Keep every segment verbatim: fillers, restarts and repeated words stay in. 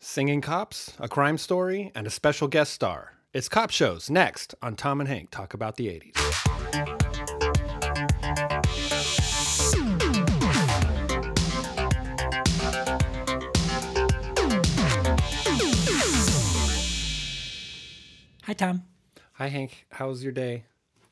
Singing cops, a crime story, and a special guest star. It's Cop Shows next on Tom and Hank Talk About the eighties. Hi, Tom. Hi, Hank. How's your day?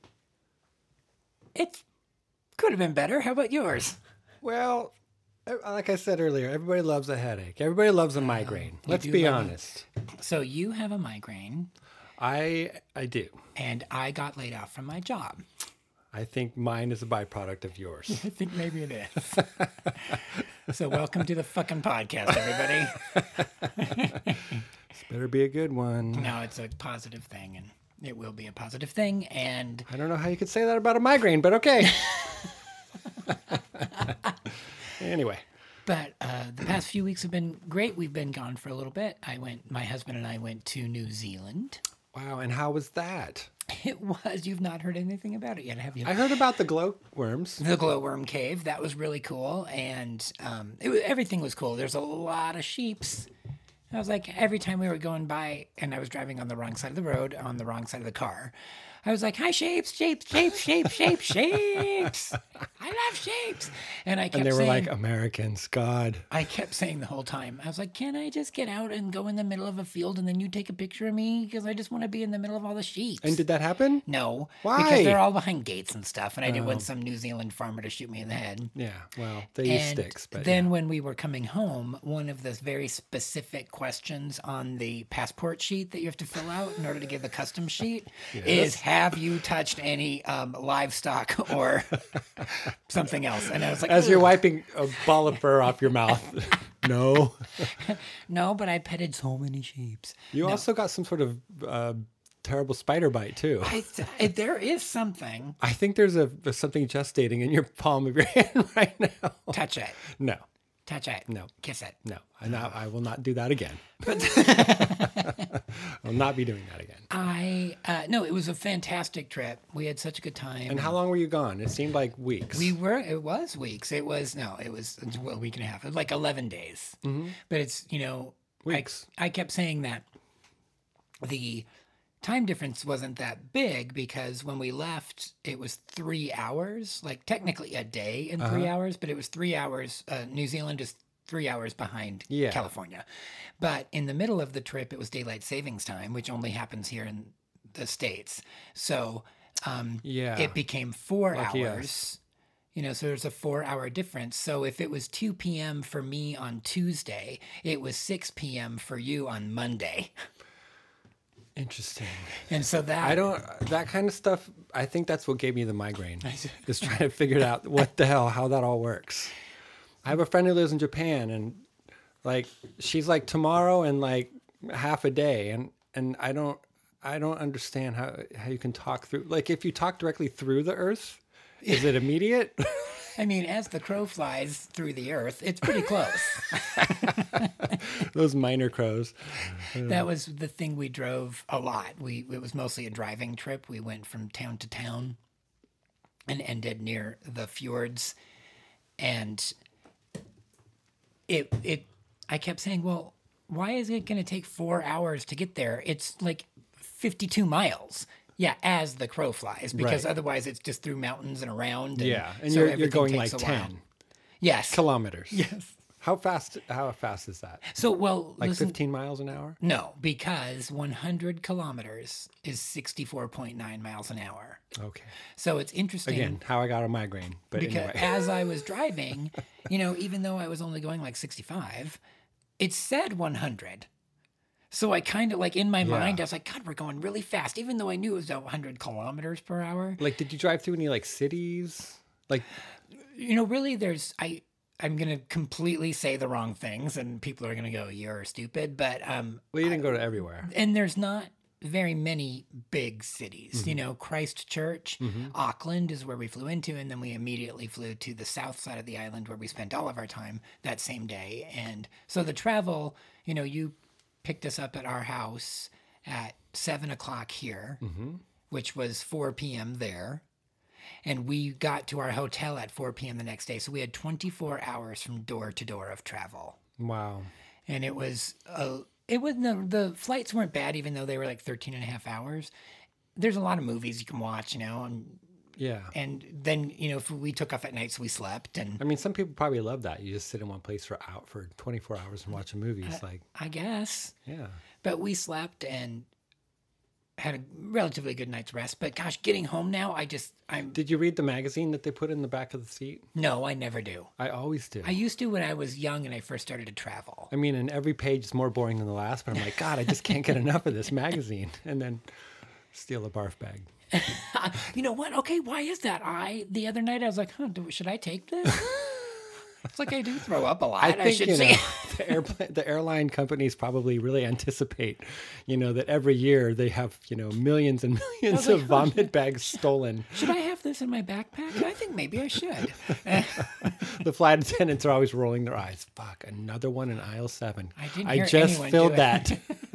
It could have been better. How about yours? Well, like I said earlier, everybody loves a headache. Everybody loves a migraine. Let's do be love honest. So you have a migraine, I I do. and I got laid off from my job. I think mine is a byproduct of yours. I think maybe it is. So welcome to the fucking podcast, everybody. This better be a good one. No, it's a positive thing, and it will be a positive thing. And I don't know how you could say that about a migraine, but okay. Anyway. But uh, the past few weeks have been great. We've been gone for a little bit. I went. My husband and I went to New Zealand. Wow, and how was that? It was. You've not heard anything about it yet, have you? I heard about the glowworms. The glowworm cave. That was really cool, and um, it was, everything was cool. There's a lot of sheeps. I was like, every time we were going by, and I was driving on the wrong side of the road, on the wrong side of the car, I was like, hi, shapes, shapes, shapes, shapes, shapes, shapes. I love shapes. And I kept And they were saying, like, Americans, God. I kept saying the whole time, I was like, can I just get out and go in the middle of a field and then you take a picture of me? Because I just want to be in the middle of all the sheep. And did that happen? No. Why? Because they're all behind gates and stuff. And I didn't want some New Zealand farmer to shoot me in the head. Yeah, well, they use And sticks. But then yeah. when we were coming home, one of the very specific questions on the passport sheet that you have to fill out in order to get the custom sheet is, have you touched any um, livestock or something else? And I was like, As you're "Ugh." wiping a ball of fur off your mouth. No. No, but I petted so many sheep. You No. also got some sort of uh, terrible spider bite, too. I, I, there is something. I think there's a something gestating in your palm of your hand right now. Touch it. No, Touch it. No. Kiss it. no. I, not, I will not do that again. I'll not be doing that again. I, uh, no, it was a fantastic trip. We had such a good time. And how long were you gone? It seemed like weeks. We were, it was weeks. It was, no, it was well, a week and a half. It was like eleven days. Mm-hmm. But it's, you know, Weeks. I, I kept saying that the time difference wasn't that big because when we left, it was three hours, like technically a day in three hours, but it was three hours. Uh, New Zealand is three hours behind Yeah. California. But in the middle of the trip, it was daylight savings time, which only happens here in the States. So um, Yeah. it became four Lucky hours. us. You know, so there's a four hour difference. So if it was two p.m. for me on Tuesday, it was six p.m. for you on Monday. Interesting. And so that I don't, that kind of stuff, I think that's what gave me the migraine. Is trying to figure out what the hell, how that all works. I have a friend who lives in Japan and like, she's like tomorrow and like half a day. And, and I don't, I don't understand how, how you can talk through, like if you talk directly through the earth, is it immediate? I mean, as the crow flies through the earth, it's pretty close. Those minor crows. That was the thing we drove a lot. We it was mostly a driving trip. We went from town to town and ended near the fjords. And it it I kept saying, well, why is it going to take four hours to get there? It's like fifty-two miles. Yeah, as the crow flies, because Right. otherwise it's just through mountains and around. And Yeah. And so you're, you're everything going takes like a while. ten Yes. kilometers. Yes. How fast, how fast is that? So, well, Like listen, fifteen miles an hour? no, because one hundred kilometers is sixty-four point nine miles an hour. Okay. So it's interesting. Again, how I got a migraine. But because anyway. as I was driving, you know, even though I was only going like sixty-five, it said one hundred. So I kind of like in my Yeah. mind, I was like, God, we're going really fast, even though I knew it was one hundred kilometers per hour. Like, did you drive through any like cities? Like, You know, really, there's, I, I'm going to completely say the wrong things and people are going to go, you're stupid. But, um, well, you didn't go to everywhere. and there's not very many big cities. Mm-hmm. You know, Christchurch, Auckland is where we flew into, and then we immediately flew to the south side of the island where we spent all of our time that same day. And so the travel, you know, you picked us up at our house at seven o'clock here, Mm-hmm. which was four p.m. there. And we got to our hotel at four p.m. the next day. So we had twenty-four hours from door to door of travel. Wow. and it was uh, it was no the flights weren't bad, even though they were like thirteen and a half hours. There's a lot of movies you can watch, you know, and Yeah. and then you know if we took off at night, so we slept, and I mean, some people probably love that. You just sit in one place for out for twenty-four hours and watch a movie. It's like, I guess. yeah. But we slept and had a relatively good night's rest. But gosh, getting home now, I just I'm Did you read the magazine that they put in the back of the seat? no, I never do. I always do. I used to when I was young and I first started to travel. I mean, and every page is more boring than the last, but I'm like, God, I just can't get enough of this magazine. And then steal a barf bag. You know what? Okay, why is that? I the other night I was like, huh, do, should I take this? It's like I do throw up a lot. I I, think should you say. know, the airplane, the airline companies probably really anticipate, you know, that every year they have, you know, millions and millions like, of oh, vomit bags stolen. Should I have this in my backpack? I think maybe I should. The flight attendants are always rolling their eyes. Fuck, another one in aisle seven. I didn't I hear just anyone filled do that.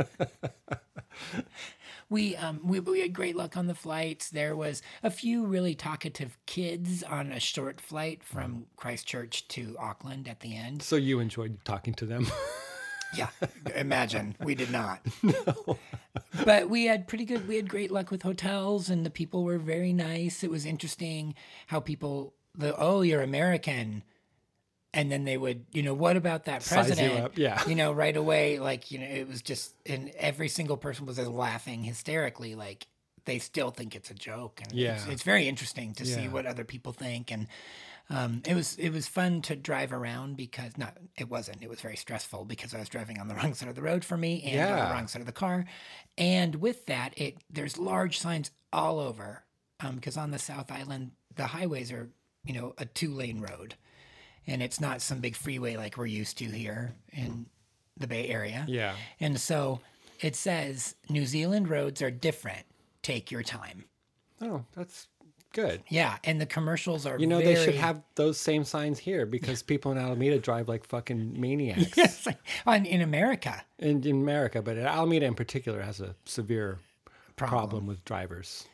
We um we, we had great luck on the flights. There was a few really talkative kids on a short flight from Christchurch to Auckland at the end. So you enjoyed talking to them. Yeah, imagine we did not. No. But we had pretty good. We had great luck with hotels, and the people were very nice. It was interesting how people the oh you're American. And then they would, you know, what about that Size you president? up, yeah. You know, right away, like, you know, it was just, and every single person was just laughing hysterically, like they still think it's a joke. And Yeah. it's, it's very interesting to see Yeah. what other people think. And um, it was it was fun to drive around because, not, it wasn't, it was very stressful because I was driving on the wrong side of the road for me and on Yeah. the wrong side of the car. And with that, it there's large signs all over because on the South Island, the highways are, you know, a two lane road. And it's not some big freeway like we're used to here in the Bay Area. Yeah. And so it says New Zealand roads are different. Take your time. Oh, that's good. Yeah, and the commercials are You know, very... they should have those same signs here because people in Alameda drive like fucking maniacs. Yes, on, in America. In, in America, but Alameda in particular has a severe Problem. problem with drivers.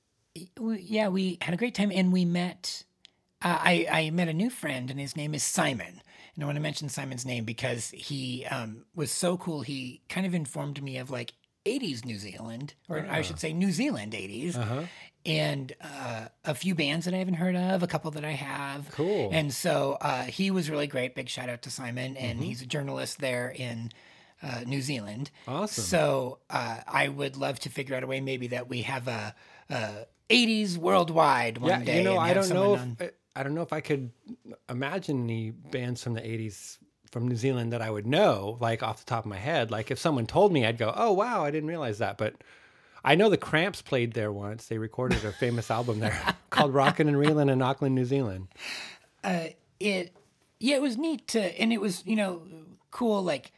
We- Yeah, we had a great time, and we met... Uh, I, I met a new friend, and his name is Simon. And I want to mention Simon's name because he um, was so cool. He kind of informed me of like eighties New Zealand, or I should say New Zealand eighties, Uh-huh. and uh, a few bands that I haven't heard of, a couple that I have. Cool. And so uh, he was really great. Big shout out to Simon. And he's a journalist there in uh, New Zealand. Awesome. So uh, I would love to figure out a way maybe that we have a, a eighties worldwide one Yeah, day. you know, and I have don't know someone if on- I, I don't know if I could imagine any bands from the eighties from New Zealand that I would know, like off the top of my head. Like if someone told me, I'd go, "Oh wow, I didn't realize that." But I know the Cramps played there once. They recorded a famous album there called "Rockin' and Reelin' in Auckland, New Zealand." uh, it yeah it was neat to and it was you know cool like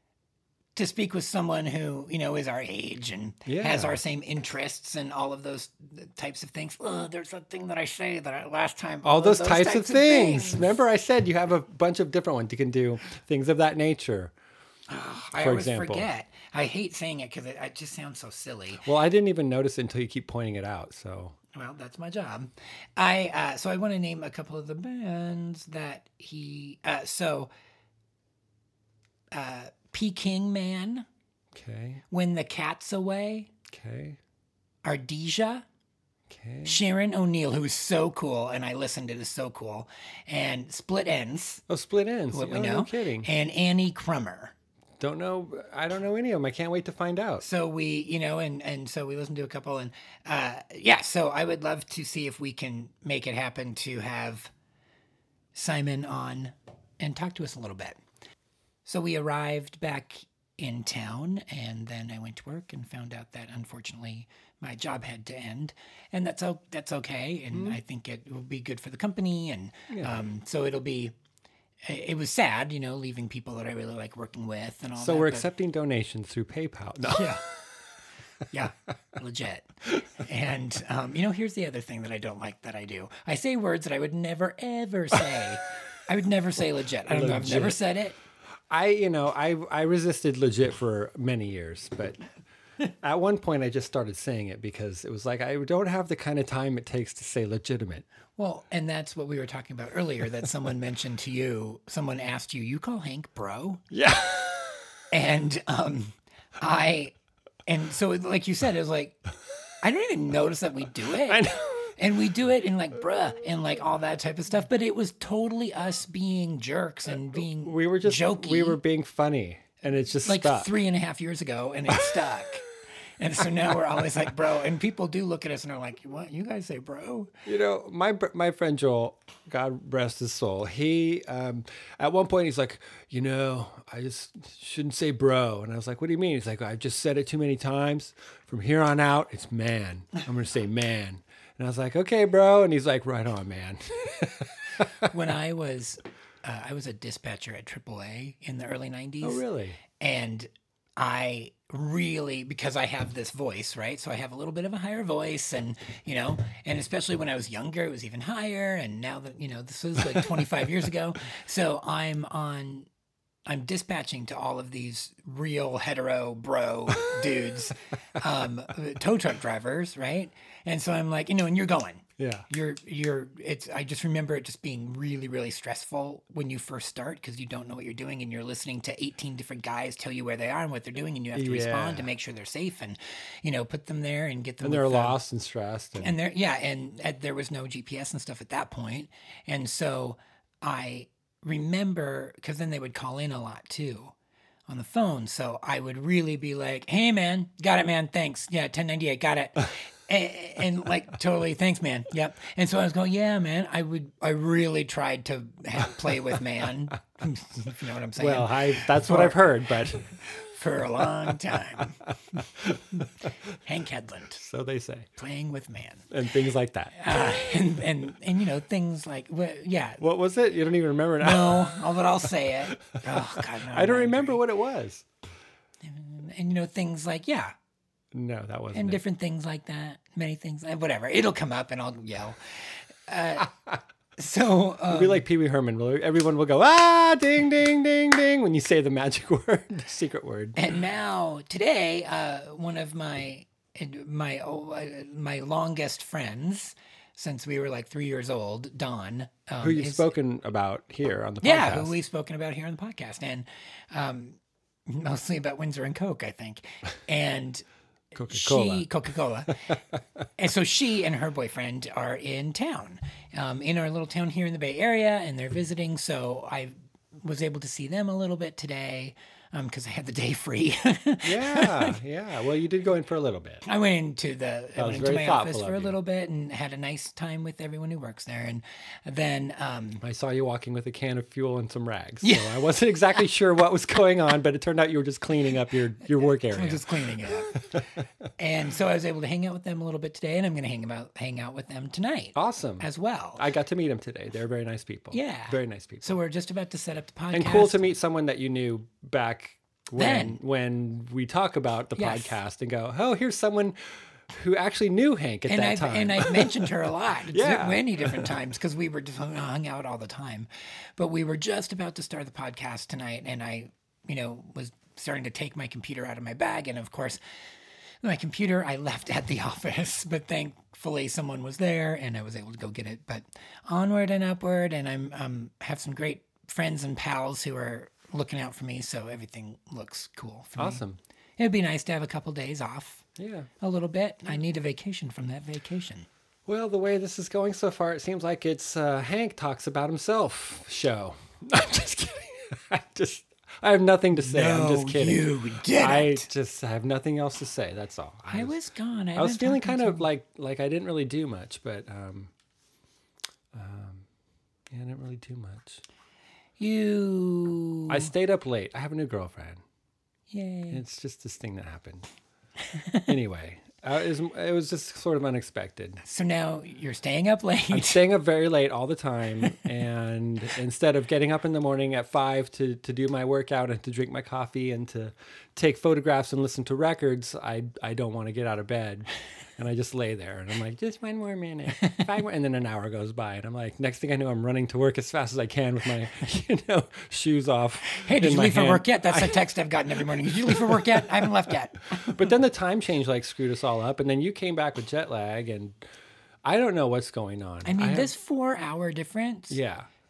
to speak with someone who you know is our age and Yeah. has our same interests and all of those types of things. Oh, there's a thing that I say that I, last time All oh, those, types, of things. Remember, I said you have a bunch of different ones. You can do things of that nature. I for always example. forget. I hate saying it because it, it just sounds so silly. Well, I didn't even notice it until you keep pointing it out. So Well, that's my job. I uh, so I want to name a couple of the bands that he. Uh, so, uh, Peking Man, okay, When the Cat's Away, okay, Ardesia, okay. Sharon O'Neill, who is so cool, and I listened. It is so cool, and Split Ends, Oh, Split Ends. what oh, we know, No kidding. and Annie Crummer. Don't know. I don't know any of them. I can't wait to find out. So we, you know, and and so we listened to a couple, and uh, yeah. So I would love to see if we can make it happen to have Simon on and talk to us a little bit. So we arrived back in town, and then I went to work and found out that unfortunately my job had to end, and that's o- that's okay, and Mm-hmm. I think it will be good for the company, and Yeah. um, so it'll be. It was sad, you know, leaving people that I really like working with and all that. So we're but- accepting donations through PayPal. No. yeah. Yeah, legit. And, um, you know, here's the other thing that I don't like that I do. I say words that I would never, ever say. I would never say legit. I don't know. I've never Legit. said it. I, you know, I I resisted legit for many years, but at one point I just started saying it because it was like I don't have the kind of time it takes to say legitimate. Well, and that's what we were talking about earlier that someone mentioned to you. Someone asked you, you call Hank bro? Yeah. And um, I, and so like you said, it was like, I don't even notice that we do it. I know. And we do it in like bruh and like all that type of stuff. But it was totally us being jerks and being We were just jokey. we were being funny, and it's just like stuck. three and a half years ago, and it stuck. And so now we're always like, bro. And people do look at us and they're like, what? You guys say bro? You know, my br- my friend Joel, God rest his soul, he, um, at one point he's like, you know, I just shouldn't say bro. And I was like, what do you mean? He's like, I've just said it too many times. From here on out, it's man. I'm going to say man. And I was like, okay, bro. And he's like, right on, man. When I was, uh, I was a dispatcher at triple A in the early nineties. Oh, really? And I really, because I have this voice, right? So I have a little bit of a higher voice, and, you know, and especially when I was younger, it was even higher. And now that, you know, this was like twenty-five years ago. So I'm on, I'm dispatching to all of these real hetero bro dudes, um, tow truck drivers, right? And so I'm like, you know, and you're going. Yeah. You're, you're, it's, I just remember it just being really, really stressful when you first start because you don't know what you're doing and you're listening to eighteen different guys tell you where they are and what they're doing and you have to Yeah. respond to make sure they're safe and, you know, put them there and get them. And they're with, um, lost and stressed. And, and there, yeah, and uh, there was no G P S and stuff at that point. And so I remember, because then they would call in a lot too on the phone. So I would really be like, hey, man, got it, man, thanks. Yeah, ten ninety-eight, got it. and, and like, totally, thanks, man. Yep. And so I was going, yeah, man, I would, I really tried to have, play with man, if you know what I'm saying. well, I that's what For- I've heard, but For a long time. Hank Hedlund, so they say. playing with man. And things like that. Uh, and, and, and, you know, things like, well, yeah. What was it? You don't even remember now. No, oh, but I'll say it. Oh, God, no. I don't remember what it was. And, you know, things like, yeah. No, that wasn't And it. different things like that. Many things. uh, Whatever. It'll come up and I'll yell. Uh, so. Um, It'll be like Pee Wee Herman. Will- Everyone will go, ah, ding, ding, ding, ding, when you say the magic word, the secret word. and now, today, uh, one of my, my, oh, uh, my longest friends, since we were like three years old, Don. Um, Who you've is- spoken about here on the podcast. Yeah, who we've spoken about here on the podcast. And um, mostly about Windsor and Coke, I think. And Coca-Cola. she, Coca-Cola. And so she and her boyfriend are in town, um, in our little town here in the Bay Area, and they're visiting. So I was able to see them a little bit today because I had the day free. Yeah, yeah. Well, you did go in for a little bit. I went into the I was went into very my office thoughtful for a of you. little bit and had a nice time with everyone who works there. And then um, I saw you walking with a can of fuel and some rags. Yeah. So I wasn't exactly sure what was going on, but it turned out you were just cleaning up your, your work area. I'm just cleaning it up. And so I was able to hang out with them a little bit today, and I'm going to hang about hang out with them tonight Awesome. as well. I got to meet them today. They're very nice people. Yeah. Very nice people. So we're just about to set up the podcast. And cool to meet someone that you knew back when Then. when we talk about the Yes. podcast and go, oh, here's someone who actually knew Hank at and that I've time. and I've mentioned her a lot, Yeah. many different times because we were just hung, hung out all the time. But we were just about to start the podcast tonight, and I, you know, was starting to take my computer out of my bag, and of course, my computer I left at the office, but thankfully someone was there, and I was able to go get it. But onward and upward, and I'm um have some great friends and pals who are looking out for me, so everything looks cool. For me. Awesome. It'd be nice to have a couple days off. Yeah. A little bit. I need a vacation from that vacation. Well, the way this is going so far, it seems like it's uh, Hank talks about himself show. I'm just kidding. I just, I have nothing to say. I'm just kidding. You did I it. just have nothing else to say. That's all. I was gone. I, I was haven't feeling talked kind to of like like I didn't really do much, but um, um, yeah, I didn't really do much. you. I stayed up late. I have a new girlfriend. Yay. It's just this thing that happened. Anyway, uh, it, was, it was just sort of unexpected. So now you're staying up late. I'm staying up very late all the time, and instead of getting up in the morning at five to, to do my workout and to drink my coffee and to take photographs and listen to records, I I don't want to get out of bed, and I just lay there and I'm like, just one more minute, five more, and then an hour goes by, and I'm like, next thing I know, I'm running to work as fast as I can with my you know shoes off. Hey, did in you my leave for hand. work yet? That's a text I've gotten every morning. Did you leave for work yet? I haven't left yet. But then the time change like screwed us all up, and then you came back with jet lag, and I don't know what's going on. I mean, have- this four hour difference yeah.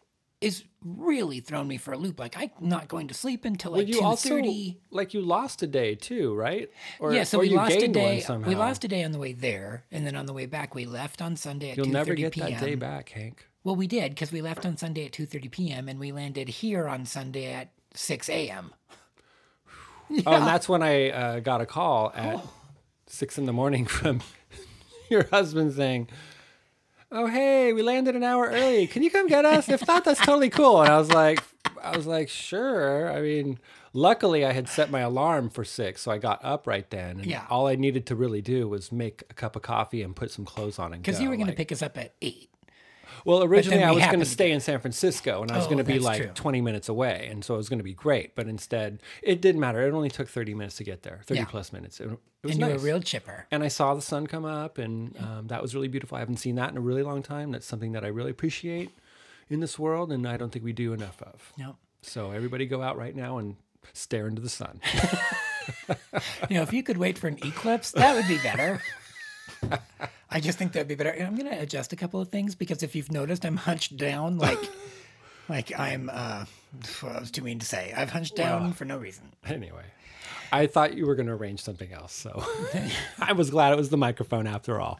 is really thrown me for a loop. Like, I'm not going to sleep until like Well, you two also, thirty. like, you lost a day too, right? Or, Yeah, so or we you lost a gained one day. somehow. We lost a day on the way there, and then on the way back, we left on Sunday at You'll two never thirty get p.m. that day back, Hank. Well, we did, because we left on Sunday at two thirty p.m. and we landed here on Sunday at six a.m. Yeah. Oh, and that's when I uh, got a call at Oh. six in the morning from your husband saying, "Oh, hey, we landed an hour early. Can you come get us? If not, that's totally cool." And I was like, I was like, sure. I mean, luckily I had set my alarm for six, so I got up right then. And Yeah. all I needed to really do was make a cup of coffee and put some clothes on and go. Because you were going like- to pick us up at eight. Well, originally then I we was going happened to to stay in San Francisco, and I was Oh, going to be that's like true. twenty minutes away, and so it was going to be great. But instead, it didn't matter. It only took thirty minutes to get there, thirty Yeah. plus minutes. It, it was And you nice. were real chipper. And I saw the sun come up, and um, that was really beautiful. I haven't seen that in a really long time. That's something that I really appreciate in this world, and I don't think we do enough of. No. So everybody go out right now and stare into the sun. You know, if you could wait for an eclipse, that would be better. I just think that'd be better. And I'm going to adjust a couple of things because if you've noticed, I'm hunched down like like I'm, uh, well, I was too mean to say. I've hunched down Wow. for no reason. Anyway, I thought you were going to arrange something else, so I was glad it was the microphone after all.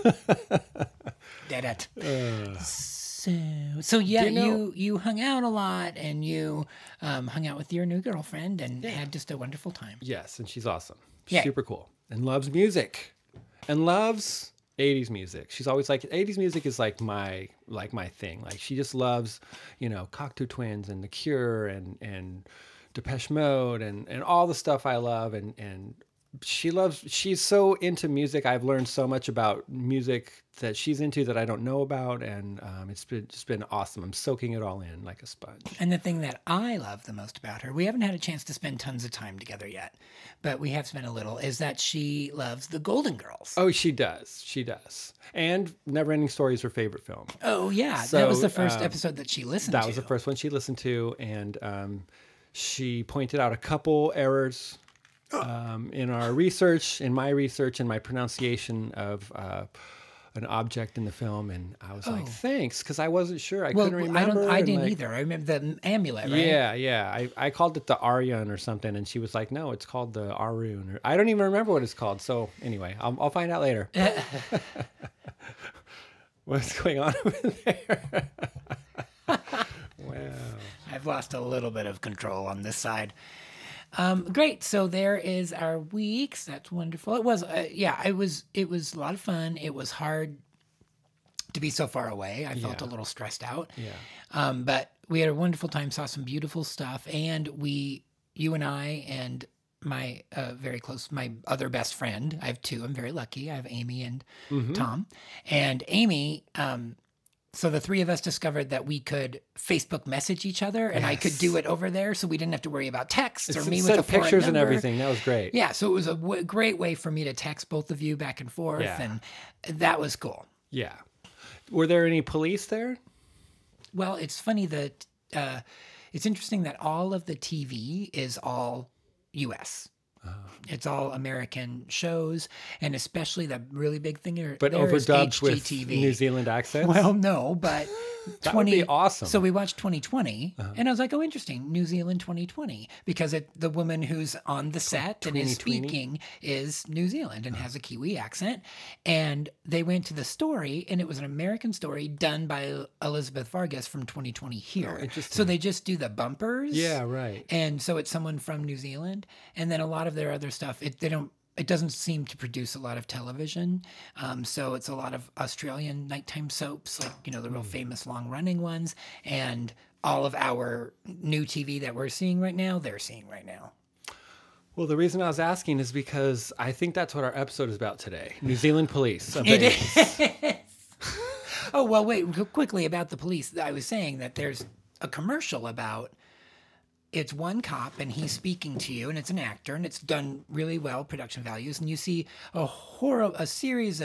Dead it. So, so yeah, Do you know- you, you hung out a lot and you um, hung out with your new girlfriend and had just a wonderful time. Yes, and she's awesome. Yeah. Super cool. And loves music. And loves eighties music. She's always like, eighties music is like my like my thing. Like she just loves, you know, Cocteau Twins and The Cure and and Depeche Mode and and all the stuff I love, and and she loves she's so into music. I've learned so much about music that she's into that I don't know about, and um, it's been just been awesome. I'm soaking it all in like a sponge. And the thing that I love the most about her, we haven't had a chance to spend tons of time together yet, but we have spent a little, is that she loves the Golden Girls. Oh, she does. She does. And Neverending Story is her favorite film. Oh, yeah. So, that was the first um, episode that she listened That to. was the first one she listened to, and um, she pointed out a couple errors um, in our research, in my research, and my pronunciation of uh, an object in the film, and I was like, Oh. "Thanks," because I wasn't sure. I Well, couldn't I remember. don't. I and, didn't like, either. I remember the amulet, right? Yeah, yeah. I, I called it the Aryan or something, and she was like, "No, it's called the Arun." Or, I don't even remember what it's called. So anyway, I'll, I'll find out later. What's going on over there? Wow. I've lost a little bit of control on this side. Um, great. So there is our weeks. That's wonderful. It was, uh, yeah, it was, it was a lot of fun. It was hard to be so far away. I felt Yeah. a little stressed out. Yeah. Um, but we had a wonderful time, saw some beautiful stuff. And we, you and I, and my uh, very close, my other best friend, I have two, I'm very lucky. I have Amy and Mm-hmm. Tom. And Amy, um, so the three of us discovered that we could Facebook message each other, and I could Yes. do it over there, so we didn't have to worry about texts or It's- me it with a sent foreign pictures and number. everything. That was great. Yeah, so it was a w- great way for me to text both of you back and forth, Yeah. and that was cool. Yeah. Were there any police there? Well, it's funny that uh, it's interesting that all of the T V is all U S. It's all American shows, and especially the really big thing here. But there is overdubbed with H G T V. New Zealand accents? Well, no, but That would be awesome. So we watched twenty twenty, Uh-huh. and I was like, "Oh, interesting, New Zealand twenty twenty," because it, the woman who's on the set and is twenty twenty? speaking is New Zealand and has a Kiwi accent. And they went to the story, and it was an American story done by Elizabeth Vargas from twenty twenty here. Oh, interesting. So they just do the bumpers. Yeah, right. And so it's someone from New Zealand, and then a lot of their other stuff, it they don't. It doesn't seem to produce a lot of television, um, so it's a lot of Australian nighttime soaps, like you know the real famous long-running ones, and all of our new T V that we're seeing right now, they're seeing right now. Well, the reason I was asking is because I think that's what our episode is about today. New Zealand police. It is. Oh well, wait qu- quickly about the police. I was saying that there's a commercial about. It's one cop and he's speaking to you, and it's an actor, and it's done really well, production values, and you see a horror, a series of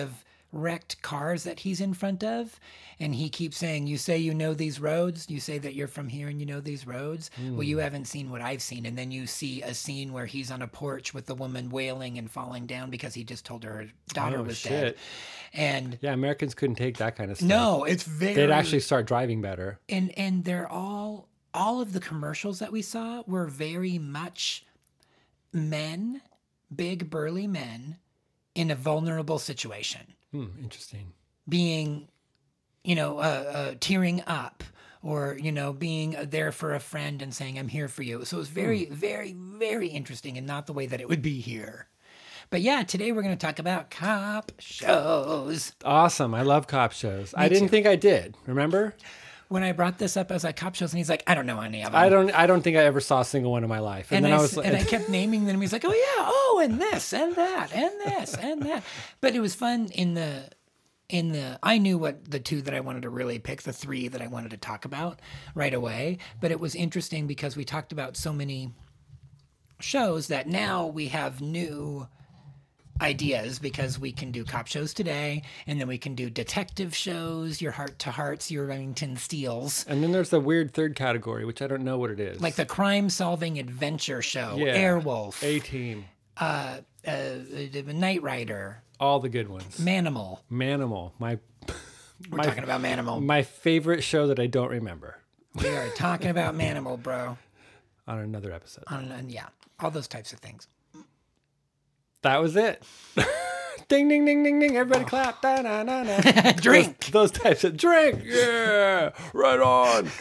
wrecked cars that he's in front of. And he keeps saying, you say you know these roads. You say that you're from here and you know these roads. Mm. Well, you haven't seen what I've seen. And then you see a scene where he's on a porch with the woman wailing and falling down because he just told her her daughter oh, was shit. dead. And yeah, Americans couldn't take that kind of stuff. No, it's very... They'd actually start driving better. And and they're all... All of the commercials that we saw were very much men, big burly men, in a vulnerable situation. Hmm, interesting. Being, you know, uh, uh, tearing up, or, you know, being there for a friend and saying, I'm here for you. So it was very, hmm. very, very interesting, and not the way that it would be here. But yeah, today we're going to talk about cop shows. Awesome. I love cop shows. Me I didn't too. think I did. Remember? When I brought this up, I was like, cop shows, and he's like, I don't know any of them. I don't I don't think I ever saw a single one in my life. And, and then I, I was and I kept naming them. He's like, oh yeah, oh, and this, and that, and this, and that. But it was fun in the, in the, I knew what the two that I wanted to really pick, the three that I wanted to talk about right away. But it was interesting because we talked about so many shows that now we have new ideas, because we can do cop shows today, and then we can do detective shows, your Heart to Hearts, your Remington Steels. And then there's the weird third category, which I don't know what it is. Like the crime-solving adventure show, yeah. Airwolf. A-Team. Uh, uh, Knight Rider. All the good ones. Manimal. Manimal. My, We're my, talking about Manimal. My favorite show that I don't remember. We are talking about Manimal, bro. On another episode. On, on, yeah, all those types of things. That was it. Ding, ding, ding, ding, ding. Everybody oh. clap. Da, da, da, da. Drink. Those, those types of drink. Yeah. Right on.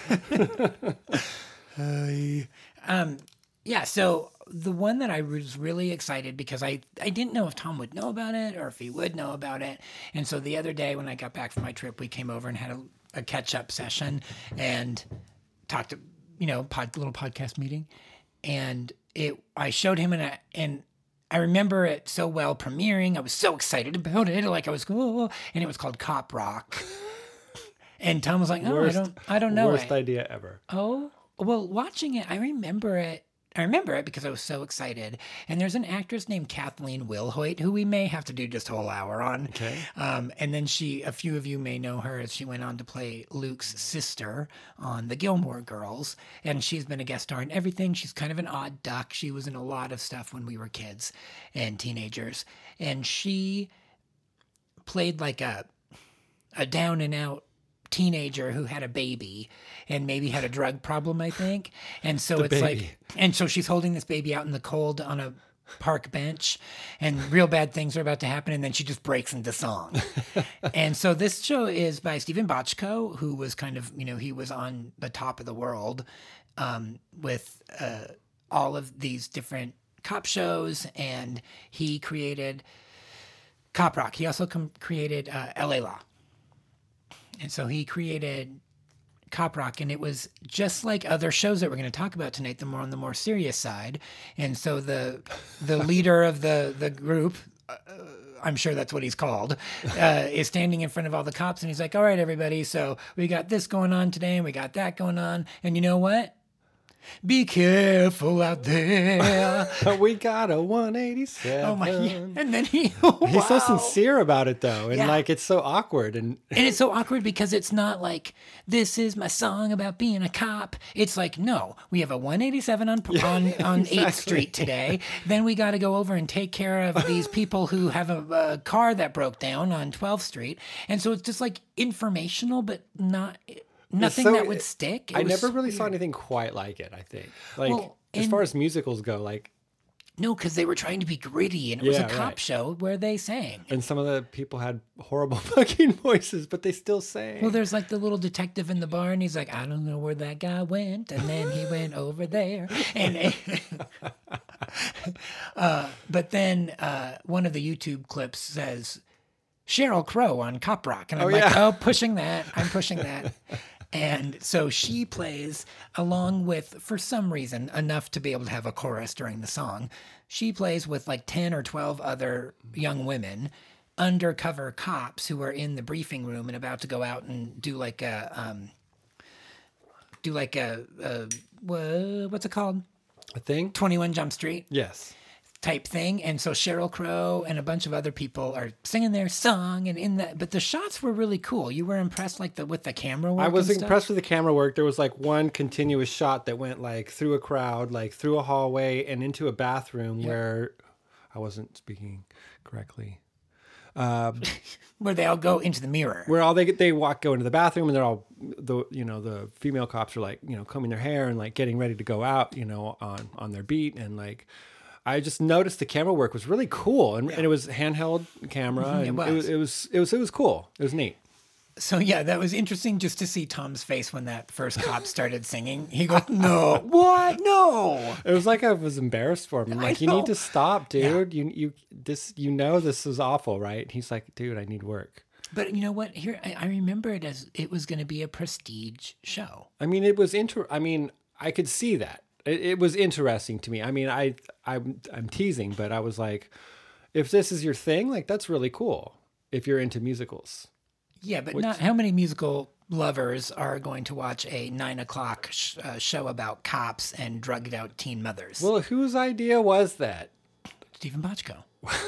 Hi. Um, yeah, so the one that I was really excited because I, I didn't know if Tom would know about it or if he would know about it. And so the other day when I got back from my trip, we came over and had a, a catch-up session and talked, to, you know, pod, little podcast meeting. And it, I showed him an, and I remember it so well premiering. I was so excited about it. Like I was, oh, and it was called Cop Rock. And Tom was like, oh, worst, I don't, I don't know worst it. Worst idea ever. Oh, well, watching it, I remember it. I remember it because I was so excited. And there's an actress named Kathleen Wilhoit, who we may have to do just a whole hour on. Okay. Um, and then she, a few of you may know her as she went on to play Luke's sister on The Gilmore Girls. And she's been a guest star in everything. She's kind of an odd duck. She was in a lot of stuff when we were kids and teenagers. And she played like a, a down and out teenager who had a baby and maybe had a drug problem, I think. And so the it's baby. like, and so she's holding this baby out in the cold on a park bench, and real bad things are about to happen, and then she just breaks into song. And so this show is by Stephen Bochco, who was kind of, you know, he was on the top of the world um, with uh, all of these different cop shows, and he created Cop Rock. He also com- created uh, L A Law. And so he created Cop Rock, and it was just like other shows that we're going to talk about tonight, the more on the more serious side. And so the the leader of the, the group, uh, I'm sure that's what he's called, uh, is standing in front of all the cops, and he's like, all right, everybody, so we got this going on today, and we got that going on, and you know what? Be careful out there. We got a one eighty-seven. Oh my! And then he wow. He's so sincere about it, though, and yeah. like it's so awkward, and and it's so awkward because it's not like this is my song about being a cop. It's like, no, we have a one eighty-seven on yeah, on on exactly. eighth Street today. Then we got to go over and take care of these people who have a, a car that broke down on twelfth Street, and so it's just like informational, but not. Nothing so, that would stick. It I was never really weird. saw anything quite like it, I think. Like, well, as far as musicals go, like... No, because they were trying to be gritty, and it yeah, was a cop right. show where they sang. And some of the people had horrible fucking voices, but they still sang. Well, there's like the little detective in the bar, and he's like, I don't know where that guy went, and then he went over there. And uh, But then uh, one of the YouTube clips says... Sheryl Crow on Cop Rock. And I'm oh, like, yeah. oh, pushing that. I'm pushing that. And so she plays along with, for some reason, enough to be able to have a chorus during the song. She plays with like ten or twelve other young women, undercover cops who are in the briefing room and about to go out and do like a, um, do like a, a what's it called? A thing? twenty-one Jump Street. Yes. type thing. And so Sheryl Crow and a bunch of other people are singing their song and in that, but the shots were really cool. You were impressed like the, with the camera work? I was and impressed stuff? with the camera work. There was like one continuous shot that went like through a crowd, like through a hallway and into a bathroom Yep. where I wasn't speaking correctly. Um, Where they all go into the mirror. where all they get, they walk, go into the bathroom and they're all, the, you know, the female cops are like, you know, combing their hair and like getting ready to go out, you know, on, on their beat. And like, I just noticed the camera work was really cool, and, and it was handheld camera. Mhm, it and was. It was, it was, it was, it was cool. It was neat. So yeah, that was interesting just to see Tom's face when that first cop started singing. He goes, "No, what? No!" It was like I was embarrassed for him. I'm I like, you know. need to stop, dude. You, you, this, you know, this is awful, right? And he's like, dude, I need work. But you know what? Here, I, I remember it as it was going to be a prestige show. I mean, it was inter. I mean, I could see that. It, it was interesting to me. I mean, I, I'm, I'm teasing, but I was like, if this is your thing, like that's really cool. If you're into musicals, Yeah, but Which- not how many musical lovers are going to watch a nine o'clock sh- uh, show about cops and drugged out teen mothers? well, whose idea was that? Stephen Bochco.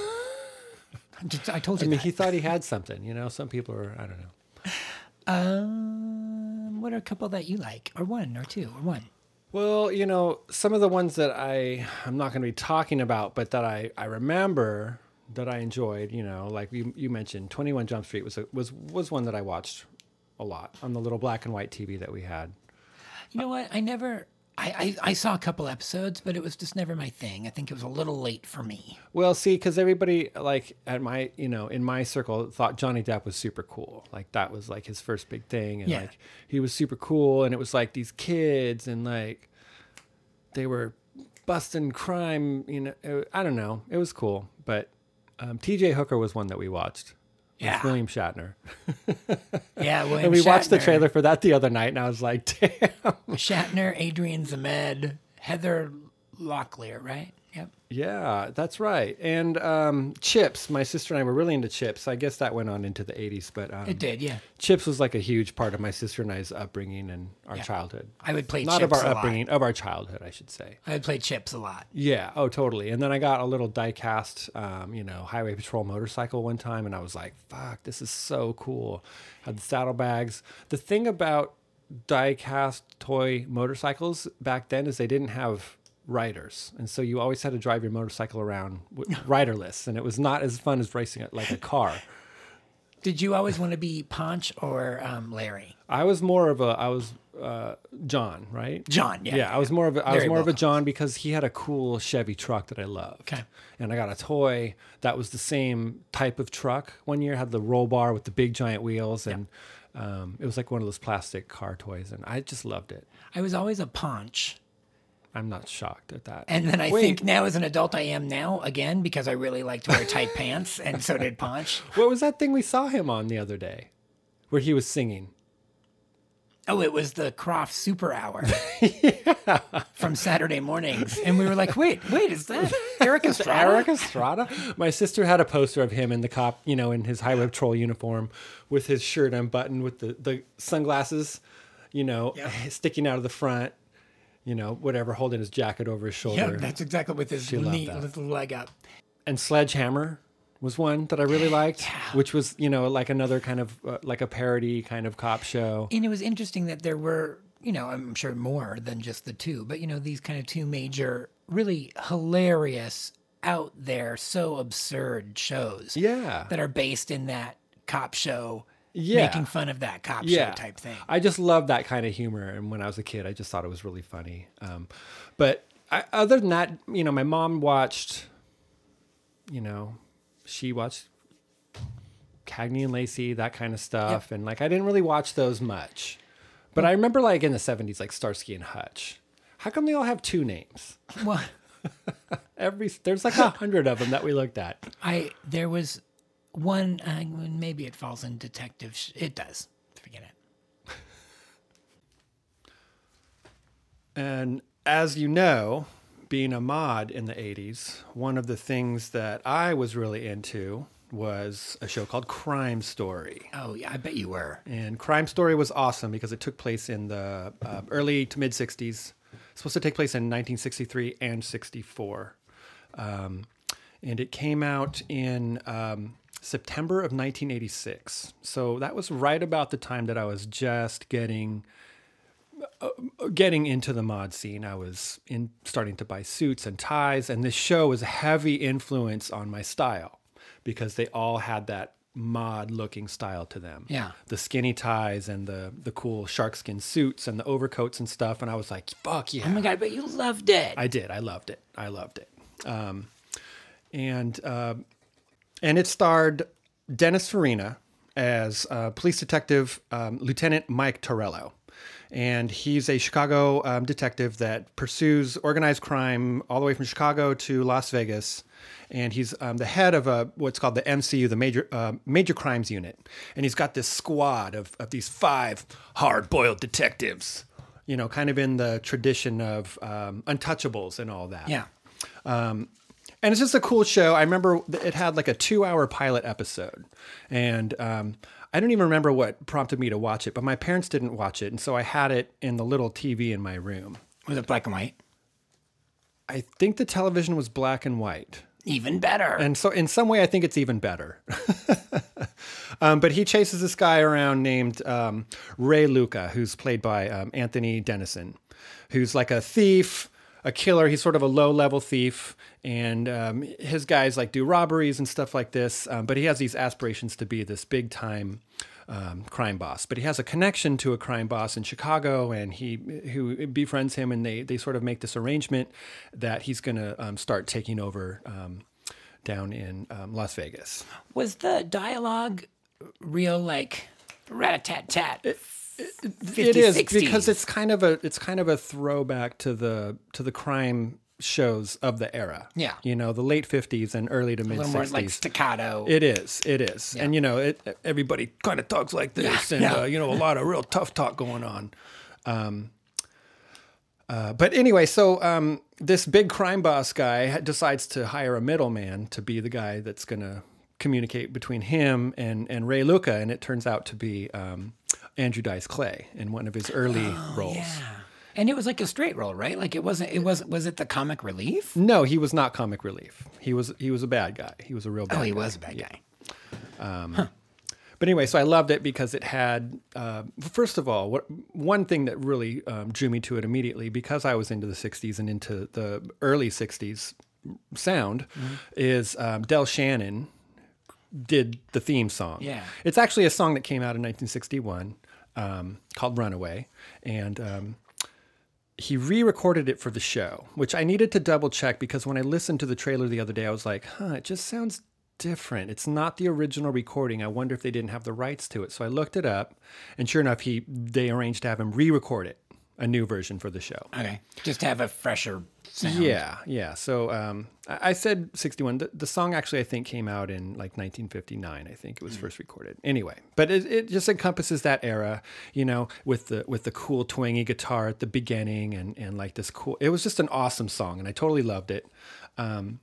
Just- I told I you mean, that. he thought he had something. You know, some people are. I don't know. Um, what are a couple that you like, or one, or two, or one? Well, you know, some of the ones that I I'm not going to be talking about, but that I, I remember that I enjoyed, you know, like you, you mentioned, twenty-one Jump Street was a, was was one that I watched a lot on the little black and white T V that we had. You know what? I never. I, I, I saw a couple episodes, but it was just never my thing. I think it was a little late for me. Well, see, because everybody like at my you know in my circle thought Johnny Depp was super cool, like that was like his first big thing, and Yeah. like he was super cool, and it was like these kids and like they were busting crime, you know. It, I don't know, it was cool, but um, T J Hooker was one that we watched. With Yeah. William Shatner. Yeah, William And we watched the Shatner. trailer for that the other night, and I was like, damn. Shatner, Adrian Zemed, Heather Locklear, right? Yep. Yeah, that's right. And um, Chips, my sister and I were really into Chips. I guess that went on into the eighties, but um, It did, yeah. Chips was like a huge part of my sister and I's upbringing and our Yeah. childhood. I would play Not Chips of our a lot. upbringing, of our childhood, I should say. I would play Chips a lot. Yeah, oh, totally. And then I got a little die-cast, um, you know, Highway Patrol motorcycle one time, and I was like, fuck, this is so cool. Had the saddlebags. The thing about die-cast toy motorcycles back then is they didn't have riders, and so you always had to drive your motorcycle around w- riderless, and it was not as fun as racing it like a car. Did you always want to be Ponch or um, Larry? I was more of a, I was uh, John, right? John, yeah. Yeah, I was more of a, I was Larry more of a Wilcox. John because he had a cool Chevy truck that I loved. Okay. And I got a toy that was the same type of truck. One year had the roll bar with the big giant wheels, and um, it was like one of those plastic car toys, and I just loved it. I was always a Ponch. I'm not shocked at that. And then I Wait, think now as an adult I am now, again, because I really like to wear tight pants, and so did Ponch. what was that thing we saw him on the other day, where he was singing? Oh, it was the Croft Super Hour from Saturday mornings. And we were like, wait, wait, is that Eric Estrada? Eric Estrada. My sister had a poster of him in the cop, you know, in his highway patrol uniform, with his shirt unbuttoned, with the, the sunglasses, you know, Yep. sticking out of the front, you know, whatever, holding his jacket over his shoulder. Yeah, that's exactly with his She loved neat that. little leg up. And Sledgehammer was one that I really liked, which was, you know, like another kind of, uh, like a parody kind of cop show. And it was interesting that there were, you know, I'm sure more than just the two, but, you know, these kind of two major, really hilarious, out there, so absurd shows Yeah. that are based in that cop show, Yeah. making fun of that cop Yeah. show type thing. I just love that kind of humor. And when I was a kid, I just thought it was really funny. Um, but I, other than that, you know, my mom watched, you know, she watched Cagney and Lacey, that kind of stuff. Yep. And like, I didn't really watch those much. But I remember like in the seventies, like Starsky and Hutch. How come they all have two names? Well, Every There's like a hundred of them that we looked at. I, there was one, uh, maybe it falls in detective, sh- it does. Forget it. And as you know, being a mod in the eighties, one of the things that I was really into was a show called Crime Story. Oh, yeah, I bet you were. And Crime Story was awesome because it took place in the uh, early to mid sixties. It's supposed to take place in nineteen sixty-three and sixty-four. Um, and it came out in um, September of nineteen eighty-six. So that was right about the time that I was just getting uh, getting into the mod scene. I was in starting to buy suits and ties, and this show was a heavy influence on my style because they all had that mod looking style to them. Yeah. The skinny ties and the the cool sharkskin suits and the overcoats and stuff. And I was like, fuck yeah. Oh my God, but you loved it. I did. I loved it. I loved it. Um, and uh, and it starred Dennis Farina as uh, police detective um, Lieutenant Mike Torello. And he's a Chicago um, detective that pursues organized crime all the way from Chicago to Las Vegas. And he's um, the head of a, what's called the M C U, the Major uh, Major Crimes Unit. And he's got this squad of, of these five hard-boiled detectives, you know, kind of in the tradition of um, Untouchables and all that. Yeah. Um, and it's just a cool show. I remember it had like a two-hour pilot episode. And um, I don't even remember what prompted me to watch it, but my parents didn't watch it. And so I had it in the little T V in my room. Was it black and white? I think the television was black and white. Even better. And so in some way, I think it's even better. um, but he chases this guy around named um, Ray Luca, who's played by um, Anthony Dennison, who's like a thief, a killer. He's sort of a low-level thief. And um, his guys like do robberies and stuff like this. Um, but he has these aspirations to be this big-time Um, crime boss, but he has a connection to a crime boss in Chicago, and he who befriends him, and they they sort of make this arrangement that he's going to um, start taking over um, down in um, Las Vegas. Was the dialogue real, like rat-a-tat-tat? It, it, it is sixties? Because it's kind of a it's kind of a throwback to the to the crime shows of the era. Yeah. You know, the late fifties and early to mid sixties. A little more like staccato. It is. It is. Yeah. And, you know, it, everybody kind of talks like this. Yeah. And, yeah. Uh, you know, a lot of real tough talk going on. Um, uh, but anyway, so um, this big crime boss guy decides to hire a middleman to be the guy that's going to communicate between him and, and Ray Luca. And it turns out to be um, Andrew Dice Clay in one of his early oh, roles. Yeah. And it was like a straight role, right? Like it wasn't. It wasn't. Was it the comic relief? No, he was not comic relief. He was. He was a bad guy. He was a real bad guy. Oh, he guy. was a bad yeah. guy. Um, huh. But anyway, so I loved it because it had. Uh, first of all, what one thing that really um, drew me to it immediately, because I was into the sixties and into the early sixties sound, mm-hmm. is um, Del Shannon did the theme song. Yeah, it's actually a song that came out in nineteen sixty-one um, called "Runaway," and. Um, He re-recorded it for the show, which I needed to double check because when I listened to the trailer the other day, I was like, huh, it just sounds different. It's not the original recording. I wonder if they didn't have the rights to it. So I looked it up, and sure enough, he they arranged to have him re-record it, a new version for the show. Okay, just to have a fresher sound. Yeah, yeah. So um, I, I said sixty-one. The, the song actually, I think, came out in like nineteen fifty-nine. I think it was mm. first recorded. Anyway, but it, it just encompasses that era, you know, with the with the cool twangy guitar at the beginning and and like this cool. It was just an awesome song, and I totally loved it. Um,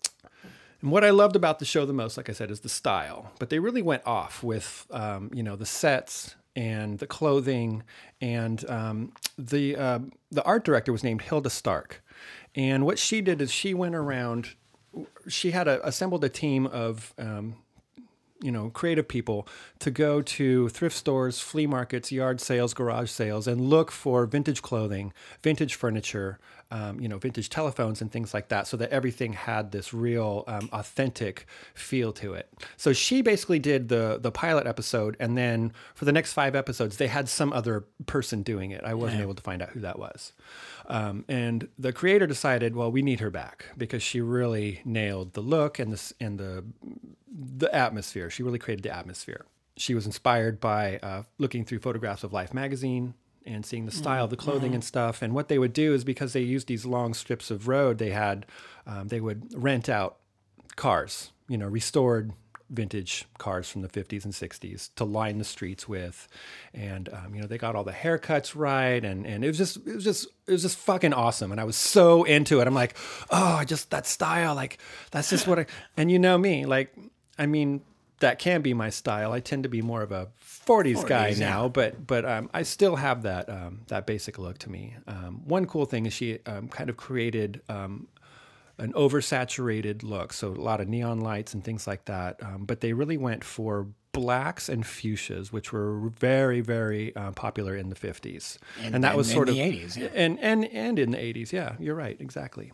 and what I loved about the show the most, like I said, is the style. But they really went off with, um, you know, the sets and the clothing, and um, the uh, the art director was named Hilda Stark. And what she did is she went around, she had a, assembled a team of, um, you know, creative people to go to thrift stores, flea markets, yard sales, garage sales, and look for vintage clothing, vintage furniture, um, you know, vintage telephones and things like that, so that everything had this real um, authentic feel to it. So she basically did the the pilot episode, and then for the next five episodes, they had some other person doing it. I wasn't yeah. able to find out who that was. Um, and the creator decided, well, we need her back because she really nailed the look and the and the the atmosphere. She really created the atmosphere. She was inspired by uh, looking through photographs of Life magazine and seeing the style of the clothing mm-hmm. and stuff. And what they would do is, because they used these long strips of road, they had um, they would rent out cars, you know, restored vintage cars from the fifties and sixties to line the streets with. And, um, you know, they got all the haircuts right. And, and it was just, it was just, it was just fucking awesome. And I was so into it. I'm like, oh, just that style. Like, that's just what I, and you know me, like, I mean, that can be my style. I tend to be more of a forties, forties guy yeah. now, but, but, um, I still have that, um, that basic look to me. Um, one cool thing is she, um, kind of created, um, an oversaturated look, so a lot of neon lights and things like that. Um, but they really went for blacks and fuchsias, which were very, very uh, popular in the fifties, And, and that and was in sort the of eighties, yeah. and and and in the eighties. Yeah, you're right, exactly.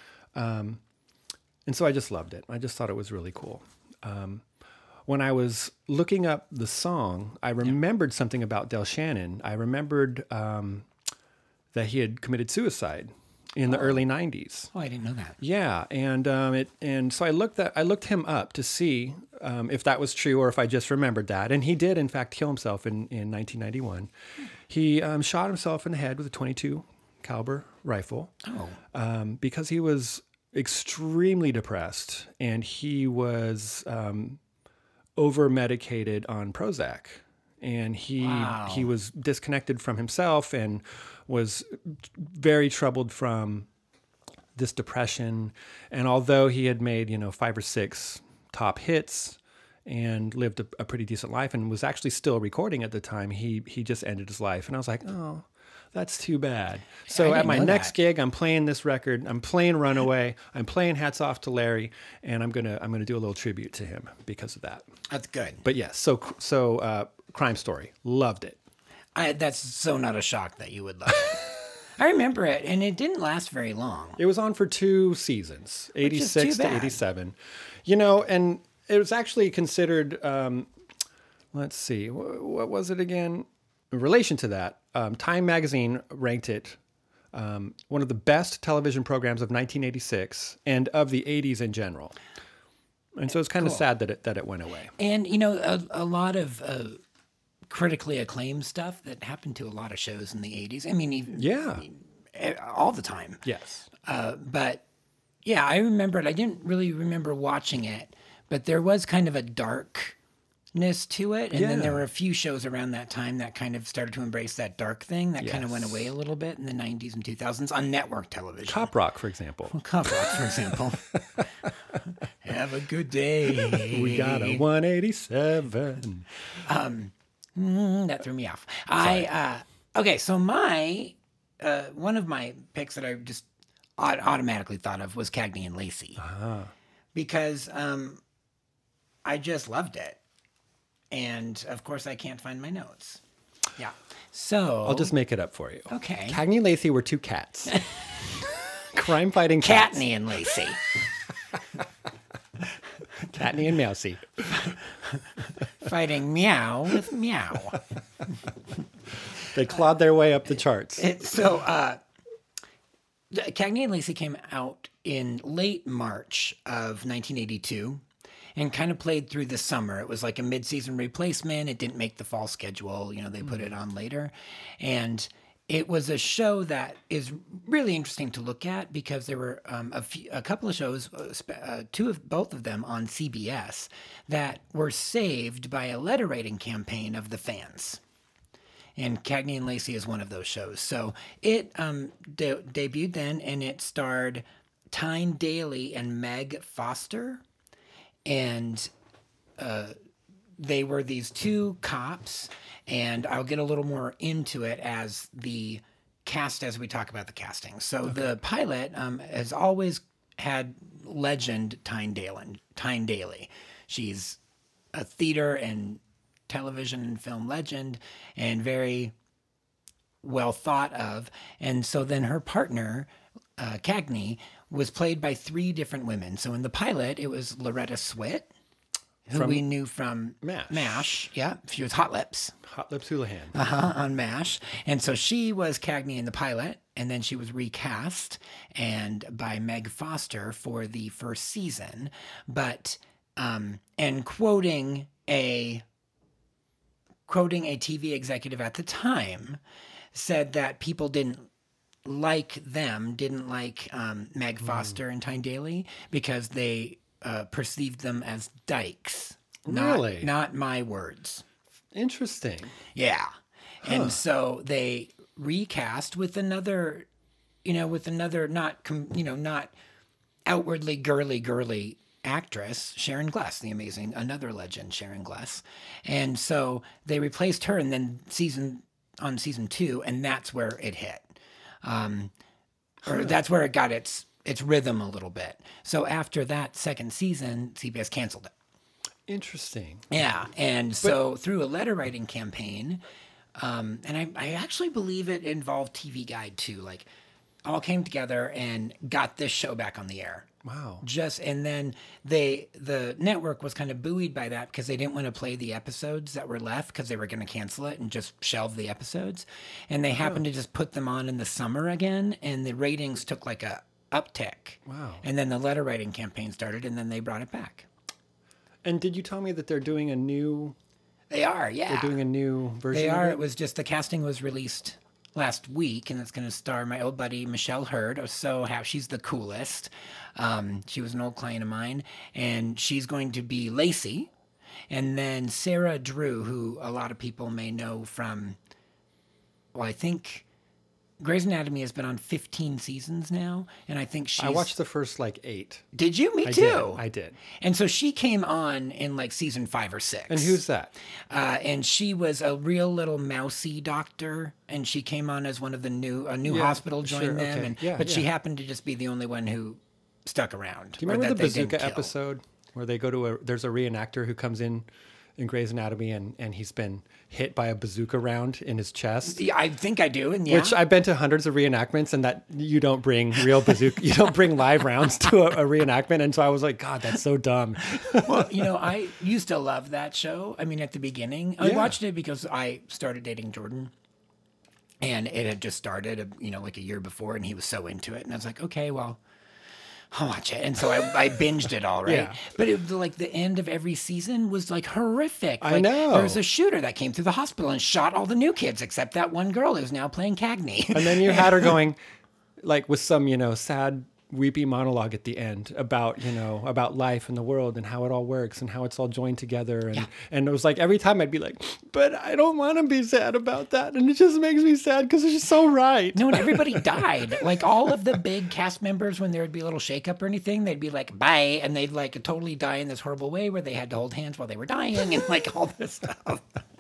Um, and so I just loved it. I just thought it was really cool. Um, when I was looking up the song, I remembered yeah. something about Del Shannon. I remembered um, that he had committed suicide in the oh. early nineties. Oh, I didn't know that. Yeah, and um, it and so I looked that I looked him up to see um, if that was true or if I just remembered that. And he did, in fact, kill himself in, in nineteen ninety-one. He um, shot himself in the head with a twenty-two caliber rifle. Oh, um, because he was extremely depressed and he was um, over medicated on Prozac, and he wow. he was disconnected from himself and was very troubled from this depression. And although he had made, you know, five or six top hits and lived a, a pretty decent life and was actually still recording at the time, he he just ended his life. And I was like, oh, that's too bad. So at my next that. gig, I'm playing this record. I'm playing Runaway. I'm playing Hats Off to Larry, and I'm gonna I'm gonna do a little tribute to him because of that. That's good. But yes, so so uh, Crime Story, loved it. I, that's so not a shock that you would love it. I remember it, and it didn't last very long. It was on for two seasons, eighty-six to eighty-seven. You know, and it was actually considered. Um, let's see, what, what was it again? In relation to that, um, Time Magazine ranked it um, one of the best television programs of nineteen eighty-six and of the eighties in general. And so it's kind cool. of sad that it that it went away. And you know, a, a lot of uh, critically acclaimed stuff that happened to a lot of shows in the eighties. I mean, even, yeah, I mean, all the time. Yes, uh, but yeah, I remember it. I didn't really remember watching it, but there was kind of a dark. To it, and yeah. then there were a few shows around that time that kind of started to embrace that dark thing that yes. kind of went away a little bit in the nineties and two thousands on network television. Cop Rock, for example. Well, Cop Rock, for example. Have a good day. We got a one eighty-seven. Um, mm, that threw me off. Sorry. I uh, okay, so my uh, one of my picks that I just automatically thought of was Cagney and Lacey, uh-huh. because um, I just loved it. And, of course, I can't find my notes. Yeah. So... I'll just make it up for you. Okay. Cagney and Lacey were two cats. Crime-fighting cats. Catney and Lacey. Catney and Mousy. Fighting meow with meow. They clawed their way up the charts. It, so, uh, Cagney and Lacey came out in late March of nineteen eighty-two. And kind of played through the summer. It was like a mid-season replacement. It didn't make the fall schedule. You know, they put it on later. And it was a show that is really interesting to look at because there were um, a, few, a couple of shows, uh, two of both of them on C B S, that were saved by a letter writing campaign of the fans. And Cagney and Lacey is one of those shows. So it um, de- debuted then, and it starred Tyne Daly and Meg Foster. And uh, they were these two cops, and I'll get a little more into it as the cast, as we talk about the casting. So okay. the pilot um, has always had legend Tyne Daly. Tyne Daly. She's a theater and television and film legend and very well thought of. And so then her partner, uh, Cagney, was played by three different women. So in the pilot, it was Loretta Swit, who from we knew from MASH. MASH. Yeah, she was Hot Lips. Hot Lips Houlihan. Uh-huh, on MASH. And so she was Cagney in the pilot, and then she was recast and by Meg Foster for the first season. But, um, and quoting a, quoting a T V executive at the time, said that people didn't like them, didn't like um, Meg Foster mm. and Tyne Daly because they uh, perceived them as dykes. Really? Not, not my words. Interesting. Yeah. Huh. And so they recast with another, you know, with another not, you know, not outwardly girly, girly actress, Sharon Gless, the amazing, another legend, Sharon Gless. And so they replaced her and then season on season two, and that's where it hit. Um, or that's where it got its its rhythm a little bit. So after that second season, C B S canceled it. Interesting. Yeah, and so through a letter writing campaign, um, and I, I actually believe it involved T V Guide too. Like, all came together and got this show back on the air. Wow. Just and then they the network was kind of buoyed by that because they didn't want to play the episodes that were left because they were going to cancel it and just shelve the episodes, and they happened oh. to just put them on in the summer again, and the ratings took like a uptick. Wow. And then the letter writing campaign started, and then they brought it back. And did you tell me that they're doing a new? They are, yeah. They're doing a new version. They are. Of it? It was just the casting was released last week, and it's going to star my old buddy Michelle Hurd. I was so happy. She's the coolest. Um, she was an old client of mine, and she's going to be Lacey. And then Sarah Drew, who a lot of people may know from, well, I think Grey's Anatomy has been on fifteen seasons now, and I think she's... I watched the first, like, eight. Did you? Me I too. Did. I did. And so she came on in, like, season five or six. And who's that? Uh, and she was a real little mousy doctor, and she came on as one of the new... A new yeah, hospital joined sure, them, okay. and yeah, but yeah. she happened to just be the only one who stuck around. Do you remember the bazooka episode where they go to a... There's a reenactor who comes in in Grey's Anatomy, and, and he's been hit by a bazooka round in his chest. Yeah, I think I do, and yeah. Which I've been to hundreds of reenactments, and that you don't bring real bazooka, you don't bring live rounds to a, a reenactment, and so I was like, God, that's so dumb. Well, you know, I used to love that show. I mean, at the beginning, I yeah. watched it because I started dating Jordan, and it had just started, you know, like a year before, and he was so into it, and I was like, okay, well, I'll watch it. And so I, I binged it all, right? Yeah. But it was like the end of every season was like horrific. I like, know. There was a shooter that came through the hospital and shot all the new kids except that one girl who's now playing Cagney. And then you had her going, like, with some, you know, sad, weepy monologue at the end about, you know, about life and the world and how it all works and how it's all joined together. And, yeah. and it was like every time I'd be like, but I don't want to be sad about that. And it just makes me sad because it's just so right. No, and everybody died. Like all of the big cast members, when there would be a little shakeup or anything, they'd be like, bye. And they'd like totally die in this horrible way where they had to hold hands while they were dying and like all this stuff.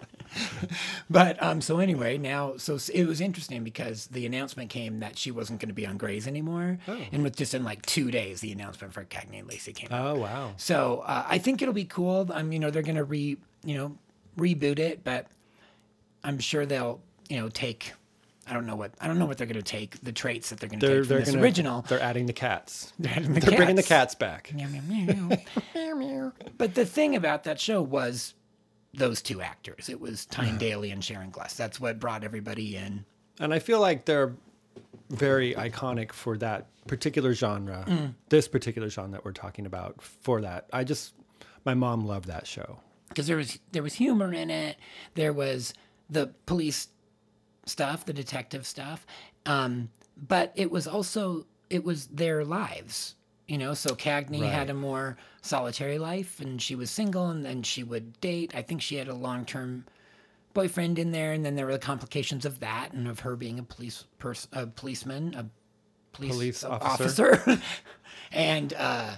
But um, so anyway, now, so it was interesting because the announcement came that she wasn't going to be on Grey's anymore. Oh. And with just in like two days, the announcement for Cagney and Lacey came out. Oh, wow. So uh, I think it'll be cool. Um, you know, they're going to re, you know, reboot it, but I'm sure they'll, you know, take, I don't know what, I don't know what they're going to take, the traits that they're going to take from this gonna, original. They're adding the cats. They're adding the they're cats. bringing the cats back. Meow, meow, meow. But the thing about that show was those two actors. It was Tyne Daly and Sharon Gless. That's what brought everybody in. And I feel like they're very iconic for that particular genre, mm. this particular genre that we're talking about for that. I just, my mom loved that show. Because there was, there was humor in it. There was the police stuff, the detective stuff. Um, but it was also, it was their lives. You know, so Cagney right. had a more solitary life, and she was single, and then she would date. I think she had a long-term boyfriend in there, and then there were the complications of that and of her being a police pers- a policeman, a police, police officer. officer. And uh,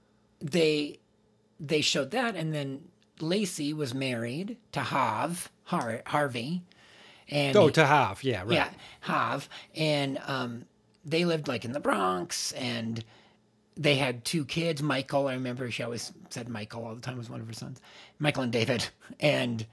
they they showed that, and then Lacey was married to Hav, Har- Harvey. And oh, to Hav, yeah, right. Yeah, Hav. And um, they lived, like, in the Bronx, and they had two kids. Michael, I remember she always said Michael all the time was one of her sons. Michael and David. And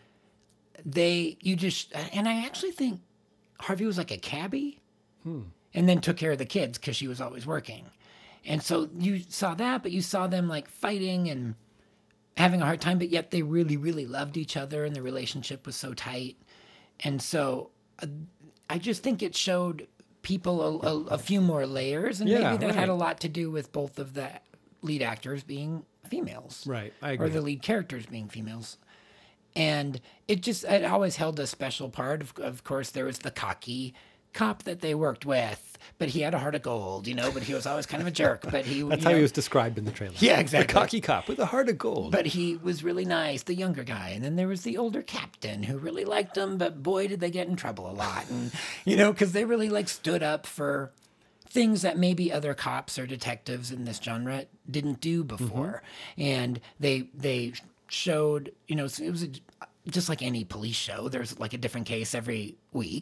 they, you just, and I actually think Harvey was like a cabbie hmm. and then took care of the kids because she was always working. And so you saw that, but you saw them like fighting and having a hard time, but yet they really, really loved each other and the relationship was so tight. And so uh, I just think it showed people a, a, a few more layers, and yeah, maybe that right. had a lot to do with both of the lead actors being females. Right, I agree. Or the lead characters being females. And it just, it always held a special part. Of, of course, there was the cocky cop that they worked with, but he had a heart of gold, you know, but he was always kind of a jerk. But he That's you how know, he was described in the trailer. Yeah, exactly. The cocky cop with a heart of gold. But he was really nice, the younger guy. And then there was the older captain who really liked him, but boy, did they get in trouble a lot. And, you know, because they really like stood up for things that maybe other cops or detectives in this genre didn't do before. Mm-hmm. And they they showed, you know, it was a, just like any police show. There's like a different case every week.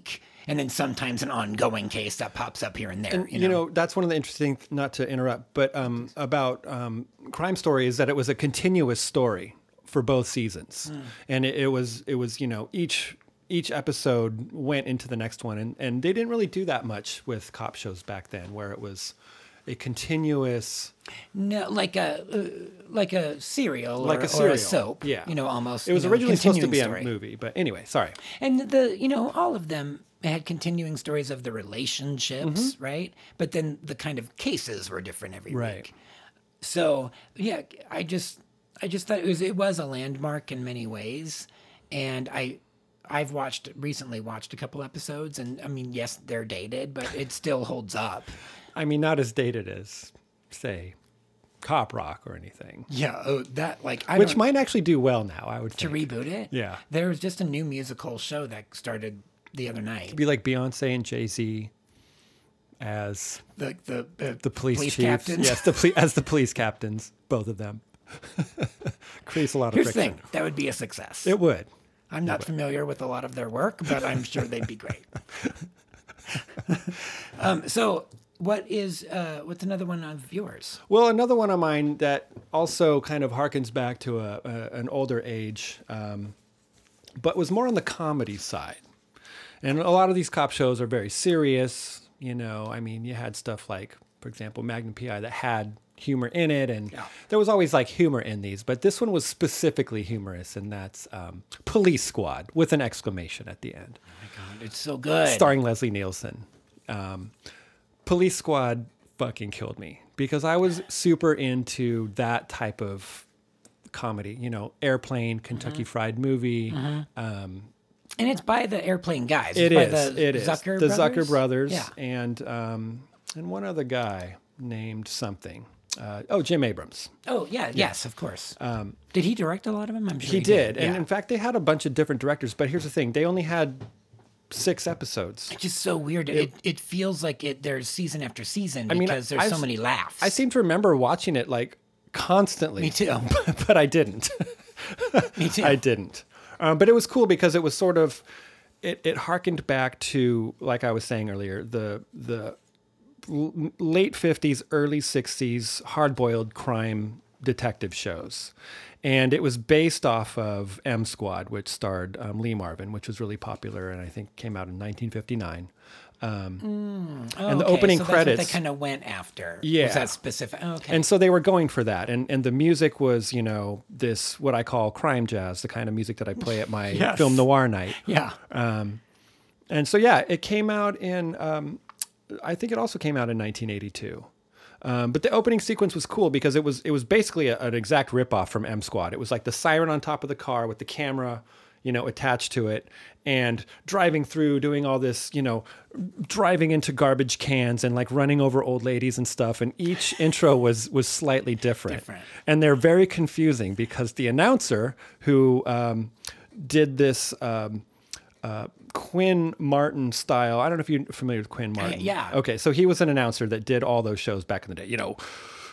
And then sometimes an ongoing case that pops up here and there. And, you, you know? know, that's one of the interesting, not to interrupt, but um, about um, Crime Story is that it was a continuous story for both seasons. Mm. And it, it was, it was, you know, each each episode went into the next one. And, and they didn't really do that much with cop shows back then, where it was a continuous... No, like a uh, like a serial, like or, a serial, or a soap. Yeah, you know, almost. It was you know, originally supposed to be story. a movie, but anyway, sorry. And the you know all of them had continuing stories of the relationships, mm-hmm. right? But then the kind of cases were different every right. week. So yeah, I just I just thought it was it was a landmark in many ways, and I. I've watched recently watched a couple episodes, and I mean, yes, they're dated, but it still holds up. I mean, not as dated as, say, Cop Rock or anything. Yeah, oh, that like I which don't, might actually do well now. I would to think. reboot it. Yeah, there was just a new musical show that started the other night. It'd be like Beyonce and Jay-Z as the the uh, the police, police chiefs. captains. Yes, the poli- as the police captains, both of them. Creates a lot of Here's friction. the thing, that would be a success. It would. I'm not familiar with a lot of their work, but I'm sure they'd be great. um, so, what is uh, what's another one of yours? Well, another one of mine that also kind of harkens back to a, a an older age, um, but was more on the comedy side. And a lot of these cop shows are very serious. You know, I mean, you had stuff like, for example, Magnum P I that had humor in it, and yeah. there was always like humor in these, but this one was specifically humorous, and that's um, Police Squad with an exclamation at the end. Oh my God, it's so good. Starring Leslie Nielsen. Um, Police Squad fucking killed me because I was super into that type of comedy, you know, Airplane, Kentucky mm-hmm. Fried Movie. Mm-hmm. Um, and it's by the Airplane guys. It it's is. By the it is. Zucker the brothers? Zucker brothers. Yeah. And, um, and one other guy named something. Uh, oh, Jim Abrams. Oh, yeah, yeah. yes, of course. Um, did he direct a lot of them? I'm sure he, he did. did. And yeah. in fact, they had a bunch of different directors, but here's the thing. They only had six episodes. It's just so weird. It, it, it feels like it. There's season after season because I mean, there's I've, so many laughs. I seem to remember watching it like constantly. Me too. But I didn't. Me too. I didn't. Um, but it was cool because it was sort of, it, it harkened back to, like I was saying earlier, the the late fifties, early sixties hard-boiled crime detective shows. And it was based off of M Squad, which starred um, Lee Marvin, which was really popular and I think came out in nineteen fifty-nine. Um, mm. oh, and the okay. opening so credits. That's what they kind of went after. Yeah. Was that specific? Oh, okay. And so they were going for that. And and the music was, you know, this, what I call crime jazz, the kind of music that I play at my yes. film noir night. Yeah. Um, and so, yeah, it came out in, um, I think it also came out in nineteen eighty-two. Um, but the opening sequence was cool because it was it was basically a, an exact ripoff from M Squad. It was like the siren on top of the car with the camera, you know, attached to it, and driving through, doing all this, you know, driving into garbage cans and like running over old ladies and stuff. And each intro was was slightly different. different. And they're very confusing because the announcer who um, did this um, uh, Quinn Martin style. I don't know if you're familiar with Quinn Martin. Uh, yeah. Okay, so he was an announcer that did all those shows back in the day. You know,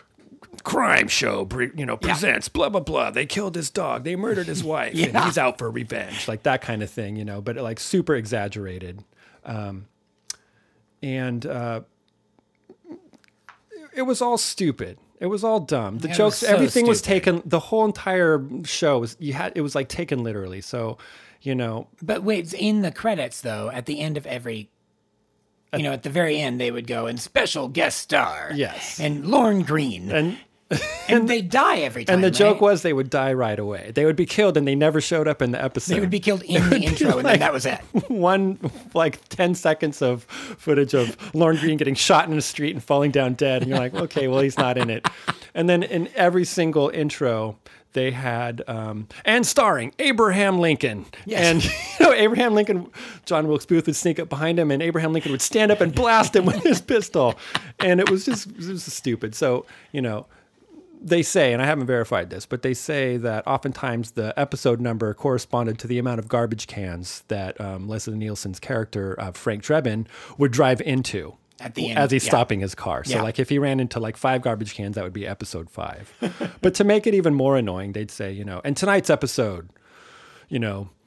crime show, you know, presents yeah. blah blah blah. They killed his dog. They murdered his wife, yeah. and he's out for revenge, like that kind of thing. You know, but like super exaggerated, um, and uh, it was all stupid. It was all dumb. The it jokes, was so everything stupid. was taken. The whole entire show was you had. It was like taken literally. So. You know, but wait, in the credits though, at the end of every, you know, at the very end, they would go and special guest star, yes, and Lorne Green, and and, and they die every time. And the right? joke was they would die right away. They would be killed, and they never showed up in the episode. They would be killed in the intro, like and then that was it. One like ten seconds of footage of Lorne Green getting shot in the street and falling down dead, and you're like, okay, well he's not in it. And then in every single intro. They had, um, and starring Abraham Lincoln. Yes. And, you know, Abraham Lincoln, John Wilkes Booth would sneak up behind him, and Abraham Lincoln would stand up and blast him with his pistol. And it was just, it was just stupid. So, you know, they say, and I haven't verified this, but they say that oftentimes the episode number corresponded to the amount of garbage cans that um, Leslie Nielsen's character, uh, Frank Drebin, would drive into. At the end, as he's yeah. stopping his car. So yeah. like if he ran into like five garbage cans, that would be episode five. But to make it even more annoying, they'd say, you know, and tonight's episode, you know,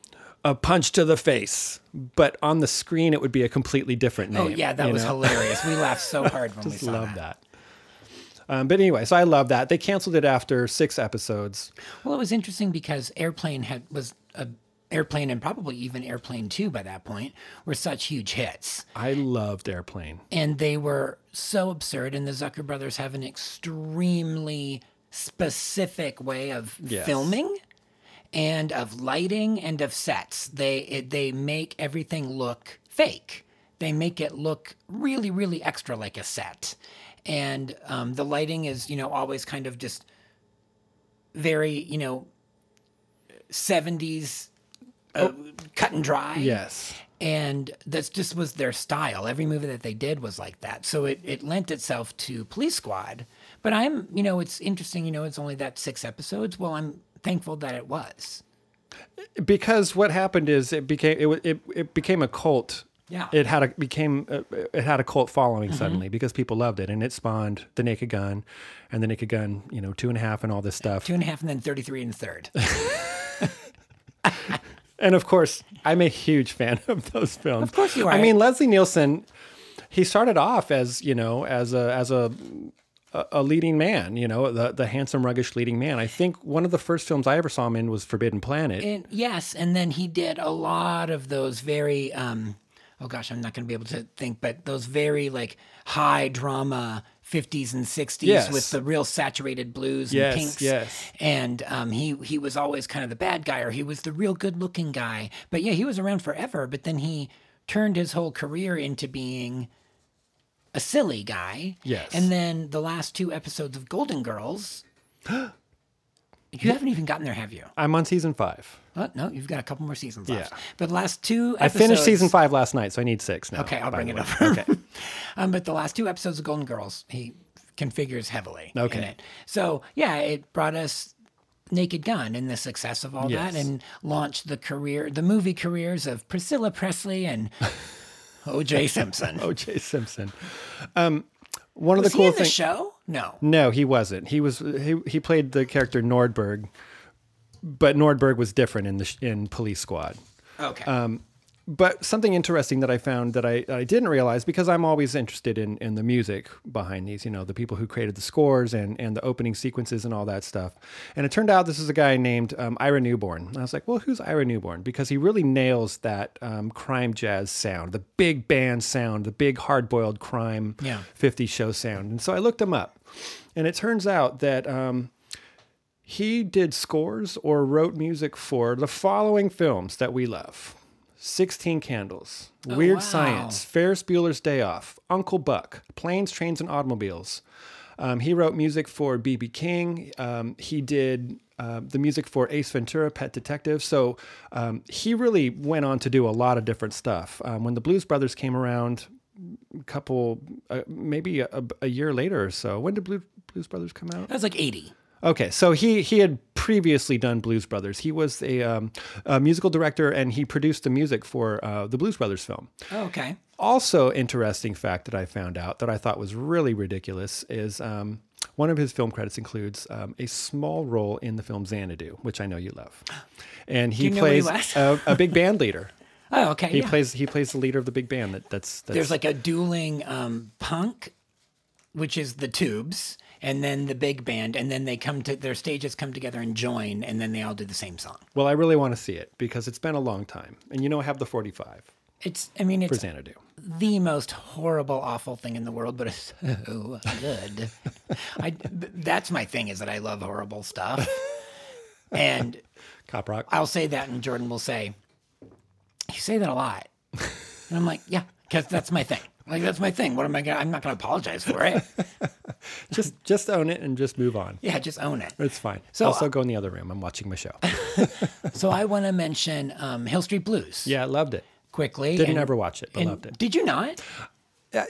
a punch to the face, but on the screen it would be a completely different name. Oh yeah, that was know? hilarious. We laughed so hard when we saw love that. that. Um, but anyway, so I love that. They canceled it after six episodes. Well, it was interesting because Airplane had was a Airplane and probably even Airplane two by that point were such huge hits. I loved Airplane. And they were so absurd, and the Zucker brothers have an extremely specific way of yes. filming and of lighting and of sets. They it, they make everything look fake. They make it look really, really extra like a set. And um, the lighting is, you know, always kind of just very, you know, seventies Uh, oh. cut and dry. Yes. And that's just was their style. Every movie that they did was like that. So it, it lent itself to Police Squad. But I'm, you know, it's interesting, you know, it's only that six episodes. Well, I'm thankful that it was. Because what happened is it became it it, it became a cult. Yeah. It had a became a, it had a cult following mm-hmm. suddenly because people loved it, and it spawned The Naked Gun, and The Naked Gun, you know, Two and a Half and all this stuff. Two and a Half and then thirty-three and a third. And of course, I'm a huge fan of those films. Of course you are. I mean, Leslie Nielsen, he started off as, you know, as a as a a leading man, you know, the the handsome, ruggish leading man. I think one of the first films I ever saw him in was Forbidden Planet. And, yes, and then he did a lot of those very, um, oh gosh, I'm not going to be able to think, but those very like high drama fifties and sixties yes. with the real saturated blues and yes, pinks. Yes. And um, he he was always kind of the bad guy, or he was the real good looking guy. But yeah, he was around forever. But then he turned his whole career into being a silly guy. Yes. And then the last two episodes of Golden Girls, you haven't even gotten there, have you? I'm on season five. Oh, no, you've got a couple more seasons left. Yeah. But the last two episodes... I finished season five last night, so I need six now. Okay, I'll bring it over. Okay. um, but the last two episodes of Golden Girls, he configures heavily okay. in it. So, yeah, it brought us Naked Gun and the success of all yes. that, and launched the career, the movie careers of Priscilla Presley and O J Simpson. O J Simpson. Um, one of was the cool he in things. the show? No. No, he wasn't. He was he he played the character Nordberg, but Nordberg was different in the sh- in Police Squad. Okay. Um, but something interesting that I found that I, I didn't realize, because I'm always interested in, in the music behind these, you know, the people who created the scores and, and the opening sequences and all that stuff. And it turned out this is a guy named um, Ira Newborn. And I was like, well, who's Ira Newborn? Because he really nails that um, crime jazz sound, the big band sound, the big hard-boiled crime yeah. fifties show sound. And so I looked him up. And it turns out that um, he did scores or wrote music for the following films that we love. sixteen Candles, oh, Weird wow. Science, Ferris Bueller's Day Off, Uncle Buck, Planes, Trains, and Automobiles. Um, he wrote music for B B King. Um, he did uh, the music for Ace Ventura, Pet Detective. So um, he really went on to do a lot of different stuff. Um, when the Blues Brothers came around, a couple, uh, maybe a, a year later or so. When did Blue, Blues Brothers come out? That was like eighty. Okay, so he he had previously done Blues Brothers. He was a, um, a musical director, and he produced the music for uh, the Blues Brothers film. Oh, okay. Also, interesting fact that I found out that I thought was really ridiculous is um, one of his film credits includes um, a small role in the film Xanadu, which I know you love, and he Do you know plays what he a, a big band leader. Oh, okay. He yeah. plays he plays the leader of the big band. That that's, that's There's like a dueling um, punk, which is the Tubes, and then the big band, and then they come to their stages come together and join, and then they all do the same song. Well, I really want to see it because it's been a long time, and you know I have the forty-five. It's I mean it's for Xanadu. The most horrible, awful thing in the world, but it's so good. I that's my thing is that I love horrible stuff, and Cop Rock. I'll say that, and Jordan will say, "You say that a lot," and I'm like, "Yeah, because that's my thing." Like, that's my thing. What am I going to, I'm not going to apologize for it. just, just own it and just move on. Yeah, just own it. It's fine. So, also go in the other room. I'm watching my show. So I want to mention um, Hill Street Blues. Yeah, I loved it. Quickly. Didn't and, ever watch it, but loved it. Did you not? Uh,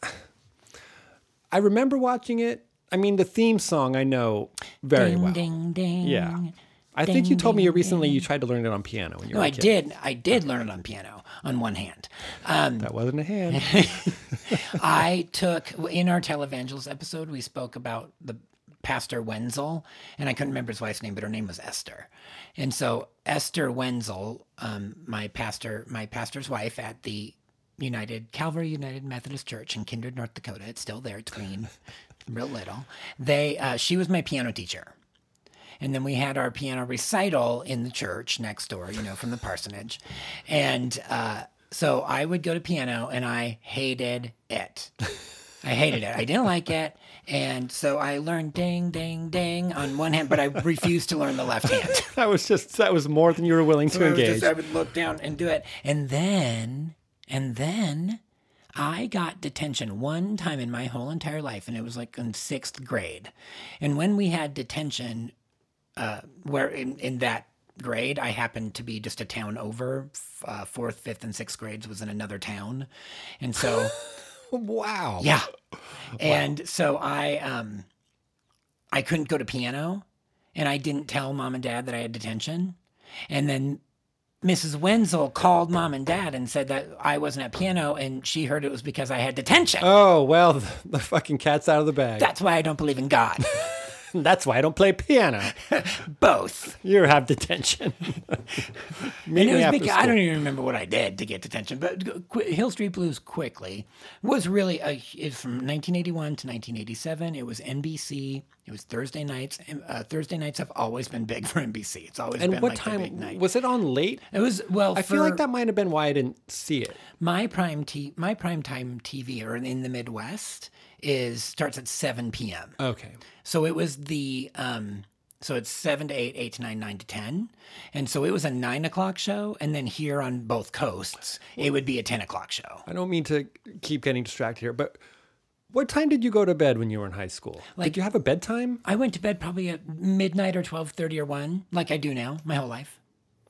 I remember watching it. I mean, the theme song I know very ding, well. Ding, ding, yeah. I ding, think you told me ding, recently ding. you tried to learn it on piano when you no, were a I kid. did. I did learn it on piano on one hand. Um, that wasn't a hand. I took, in our televangelist episode, we spoke about the Pastor Wenzel, and I couldn't remember his wife's name, but her name was Esther. And so Esther Wenzel, um, my pastor, my pastor's wife at the United Calvary United Methodist Church in Kindred, North Dakota. It's still there. It's green, real little. They, uh, she was my piano teacher. And then we had our piano recital in the church next door, you know, from the parsonage. And uh, so I would go to piano, and I hated it. I hated it. I didn't like it. And so I learned ding, ding, ding on one hand, but I refused to learn the left hand. That was just, that was more than you were willing to So I, engage. just, I would look down and do it. And then, and then I got detention one time in my whole entire life, and it was like in sixth grade. And when we had detention, uh, where in, in that grade, I happened to be just a town over. Uh, fourth, fifth, and sixth grades was in another town. And so... Wow. Yeah. And wow. so I um I couldn't go to piano, and I didn't tell mom and dad that I had detention. And then Missus Wenzel called mom and dad and said that I wasn't at piano, and she heard it was because I had detention. Oh, well, the, the fucking cat's out of the bag. That's why I don't believe in God. That's why I don't play piano. Both. You have detention. And it was because, I don't even remember what I did to get detention, but Hill Street Blues quickly was really a, it's from nineteen eighty-one to nineteen eighty-seven. It was N B C. It was Thursday nights. Uh, Thursday nights have always been big for N B C. It's always and been what like time, the big night. Was it on late? It was, well, I feel like that might have been why I didn't see it. My prime t- my prime time T V, or in the Midwest, is starts at seven p.m. Okay. So it was the, um, so it's seven to eight, eight to nine, nine to ten. And so it was a nine o'clock show. And then here on both coasts, it would be a ten o'clock show. I don't mean to keep getting distracted here, but what time did you go to bed when you were in high school? Like, did you have a bedtime? I went to bed probably at midnight or twelve thirty or one, like I do now, my whole life.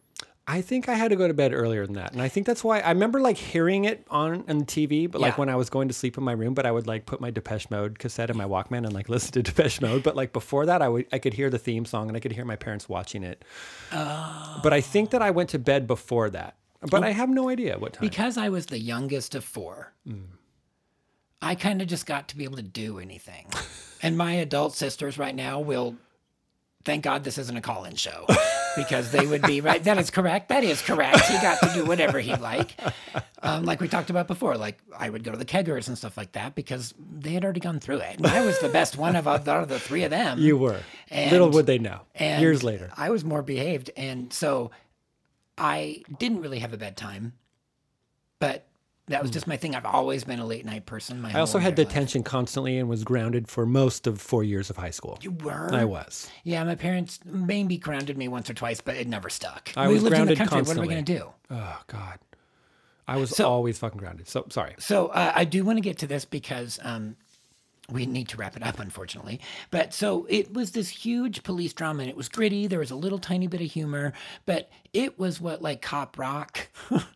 I think I had to go to bed earlier than that. And I think that's why I remember like hearing it on, on T V, but like yeah. when I was going to sleep in my room, but I would like put my Depeche Mode cassette in my Walkman and like listen to Depeche Mode. But like before that, I would, I could hear the theme song and I could hear my parents watching it. Oh. But I think that I went to bed before that, but oh. I have no idea what time. Because I was the youngest of four. Mm. I kind of just got to be able to do anything. And my adult sisters right now will, thank God this isn't a call-in show. Because they would be right. That is correct. That is correct. He got to do whatever he liked. Um, like we talked about before, like I would go to the keggers and stuff like that because they had already gone through it. And I was the best one of the, the three of them. You were. And, little would they know. Years later. I was more behaved. And so I didn't really have a bedtime, but that was just my thing. I've always been a late night person. My I also had detention life. constantly and was grounded for most of four years of high school. You were? I was. Yeah, my parents maybe grounded me once or twice, but it never stuck. I we was lived grounded in the country. constantly. What are we going to do? Oh, God. I was so, always fucking grounded. So, sorry. So uh, I do want to get to this because um, we need to wrap it up, unfortunately. But so it was this huge police drama, and it was gritty. There was a little tiny bit of humor, but it was what like cop rock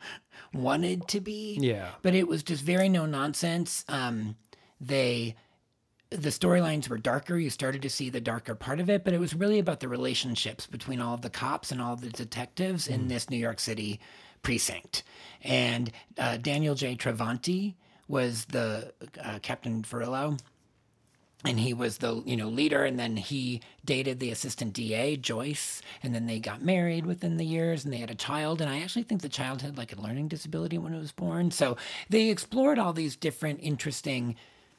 wanted to be. Yeah. But it was just very no nonsense. Um, they, the storylines were darker. You started to see the darker part of it, but it was really about the relationships between all of the cops and all of the detectives mm. in this New York City precinct. And uh, Daniel J. Travanti was the uh, Captain Furillo. And he was the, you know, leader, and then he dated the assistant D A, Joyce, and then they got married within the years, and they had a child, and I actually think the child had, like, a learning disability when it was born. So they explored all these different interesting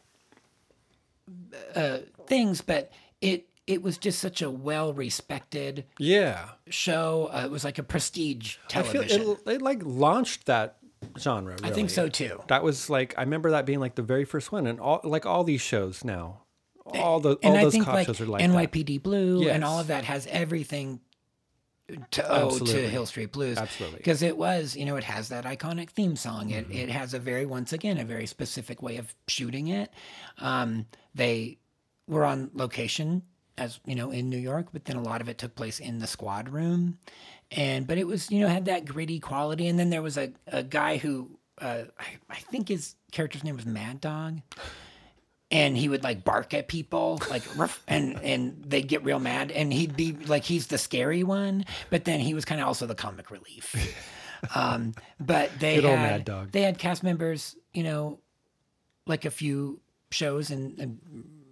uh, things, but it it was just such a well-respected yeah show. Uh, it was like a prestige television. I feel it, it, like, launched that genre, really. I think so, too. That was, like, I remember that being, like, the very first one, and all like all these shows now. All the and all I those think cop like shows are like N Y P D that. Blue Yes. and all of that has everything to owe Absolutely. to Hill Street Blues. Absolutely. Because it was, you know, it has that iconic theme song. It Mm-hmm. it has a very, once again, a very specific way of shooting it. Um, they were on location, as you know, in New York, but then a lot of it took place in the squad room. And but it was, you know, had that gritty quality. And then there was a, a guy who uh, I, I think his character's name was Mad Dog. And he would like bark at people, like, ruff, and and they'd get real mad. And he'd be like, he's the scary one, but then he was kind of also the comic relief. Um, but they Good had old Mad Dog. they had cast members, you know, like a few shows, and, and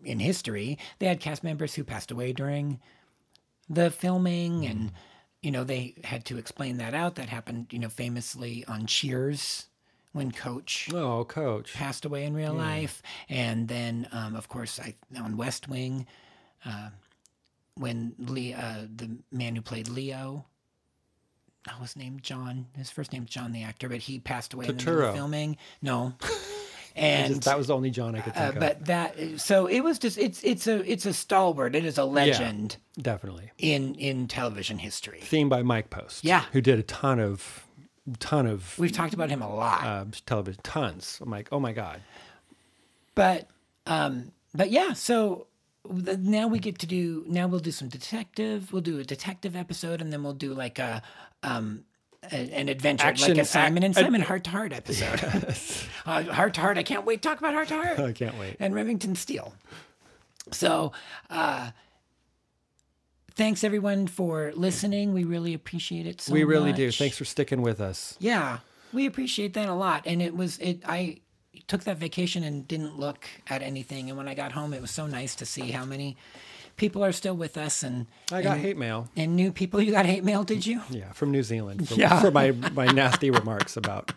in history. They had cast members who passed away during the filming, and you know they had to explain that out. That happened, you know, famously on Cheers when Coach Oh, Coach. passed away in real life, and then um, of course I, on West Wing, uh, when Lee, uh, the man who played Leo, I was named John. His first name's John, the actor, but he passed away in the middle Turturro. of filming. No. I And just- that was the only John I could uh, think but that so it was just it's it's a it's a stalwart. It is a legend of. Definitely. in in television history. Theme by Mike Post. Yeah. Who did a ton of, ton of We've talked about him a lot. uh, television, tons. I'm like, oh my God. But um but yeah, so the, now we get to do now we'll do some detective. We'll do a detective episode, and then we'll do like a um a, an adventure, Action- like a Simon and ac- Simon Heart to Heart episode. uh, Heart to Heart. I can't wait to talk about Heart to Heart. I can't wait. And Remington Steele. So, uh, thanks everyone for listening. We really appreciate it so we really do. much. Thanks for sticking with us. Yeah, we appreciate that a lot. And it was it. I took that vacation and didn't look at anything. And when I got home, it was so nice to see how many people are still with us. And I got and, hate mail. and new people. You got hate mail? Did you? Yeah, from New Zealand for, Yeah. for my, my nasty remarks about.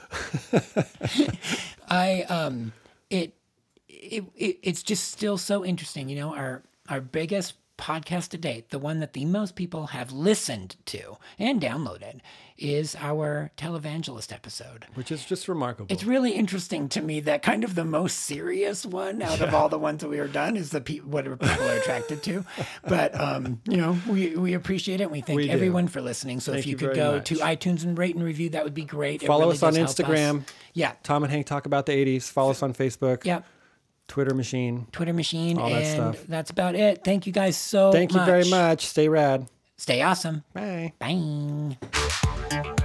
I um it, it it it's just still so interesting, you know, our our biggest podcast to date, the one that the most people have listened to and downloaded, is our televangelist episode. Which is just remarkable. It's really interesting to me that kind of the most serious one out of all the ones that we are done is the pe- what people are attracted to. But um, you know, we we appreciate it. And we thank We do. everyone for listening. So Thank if you, you could very go much. to iTunes and rate and review, that would be great. It Follow really us on does help us. Instagram. Yeah. Tom and Hank talk about the eighties. Follow us on Facebook. Yeah. Twitter machine. Twitter machine, All that and stuff. that's about it. Thank you guys so Thank much. you very much. Stay rad. Stay awesome. Bye. Bye.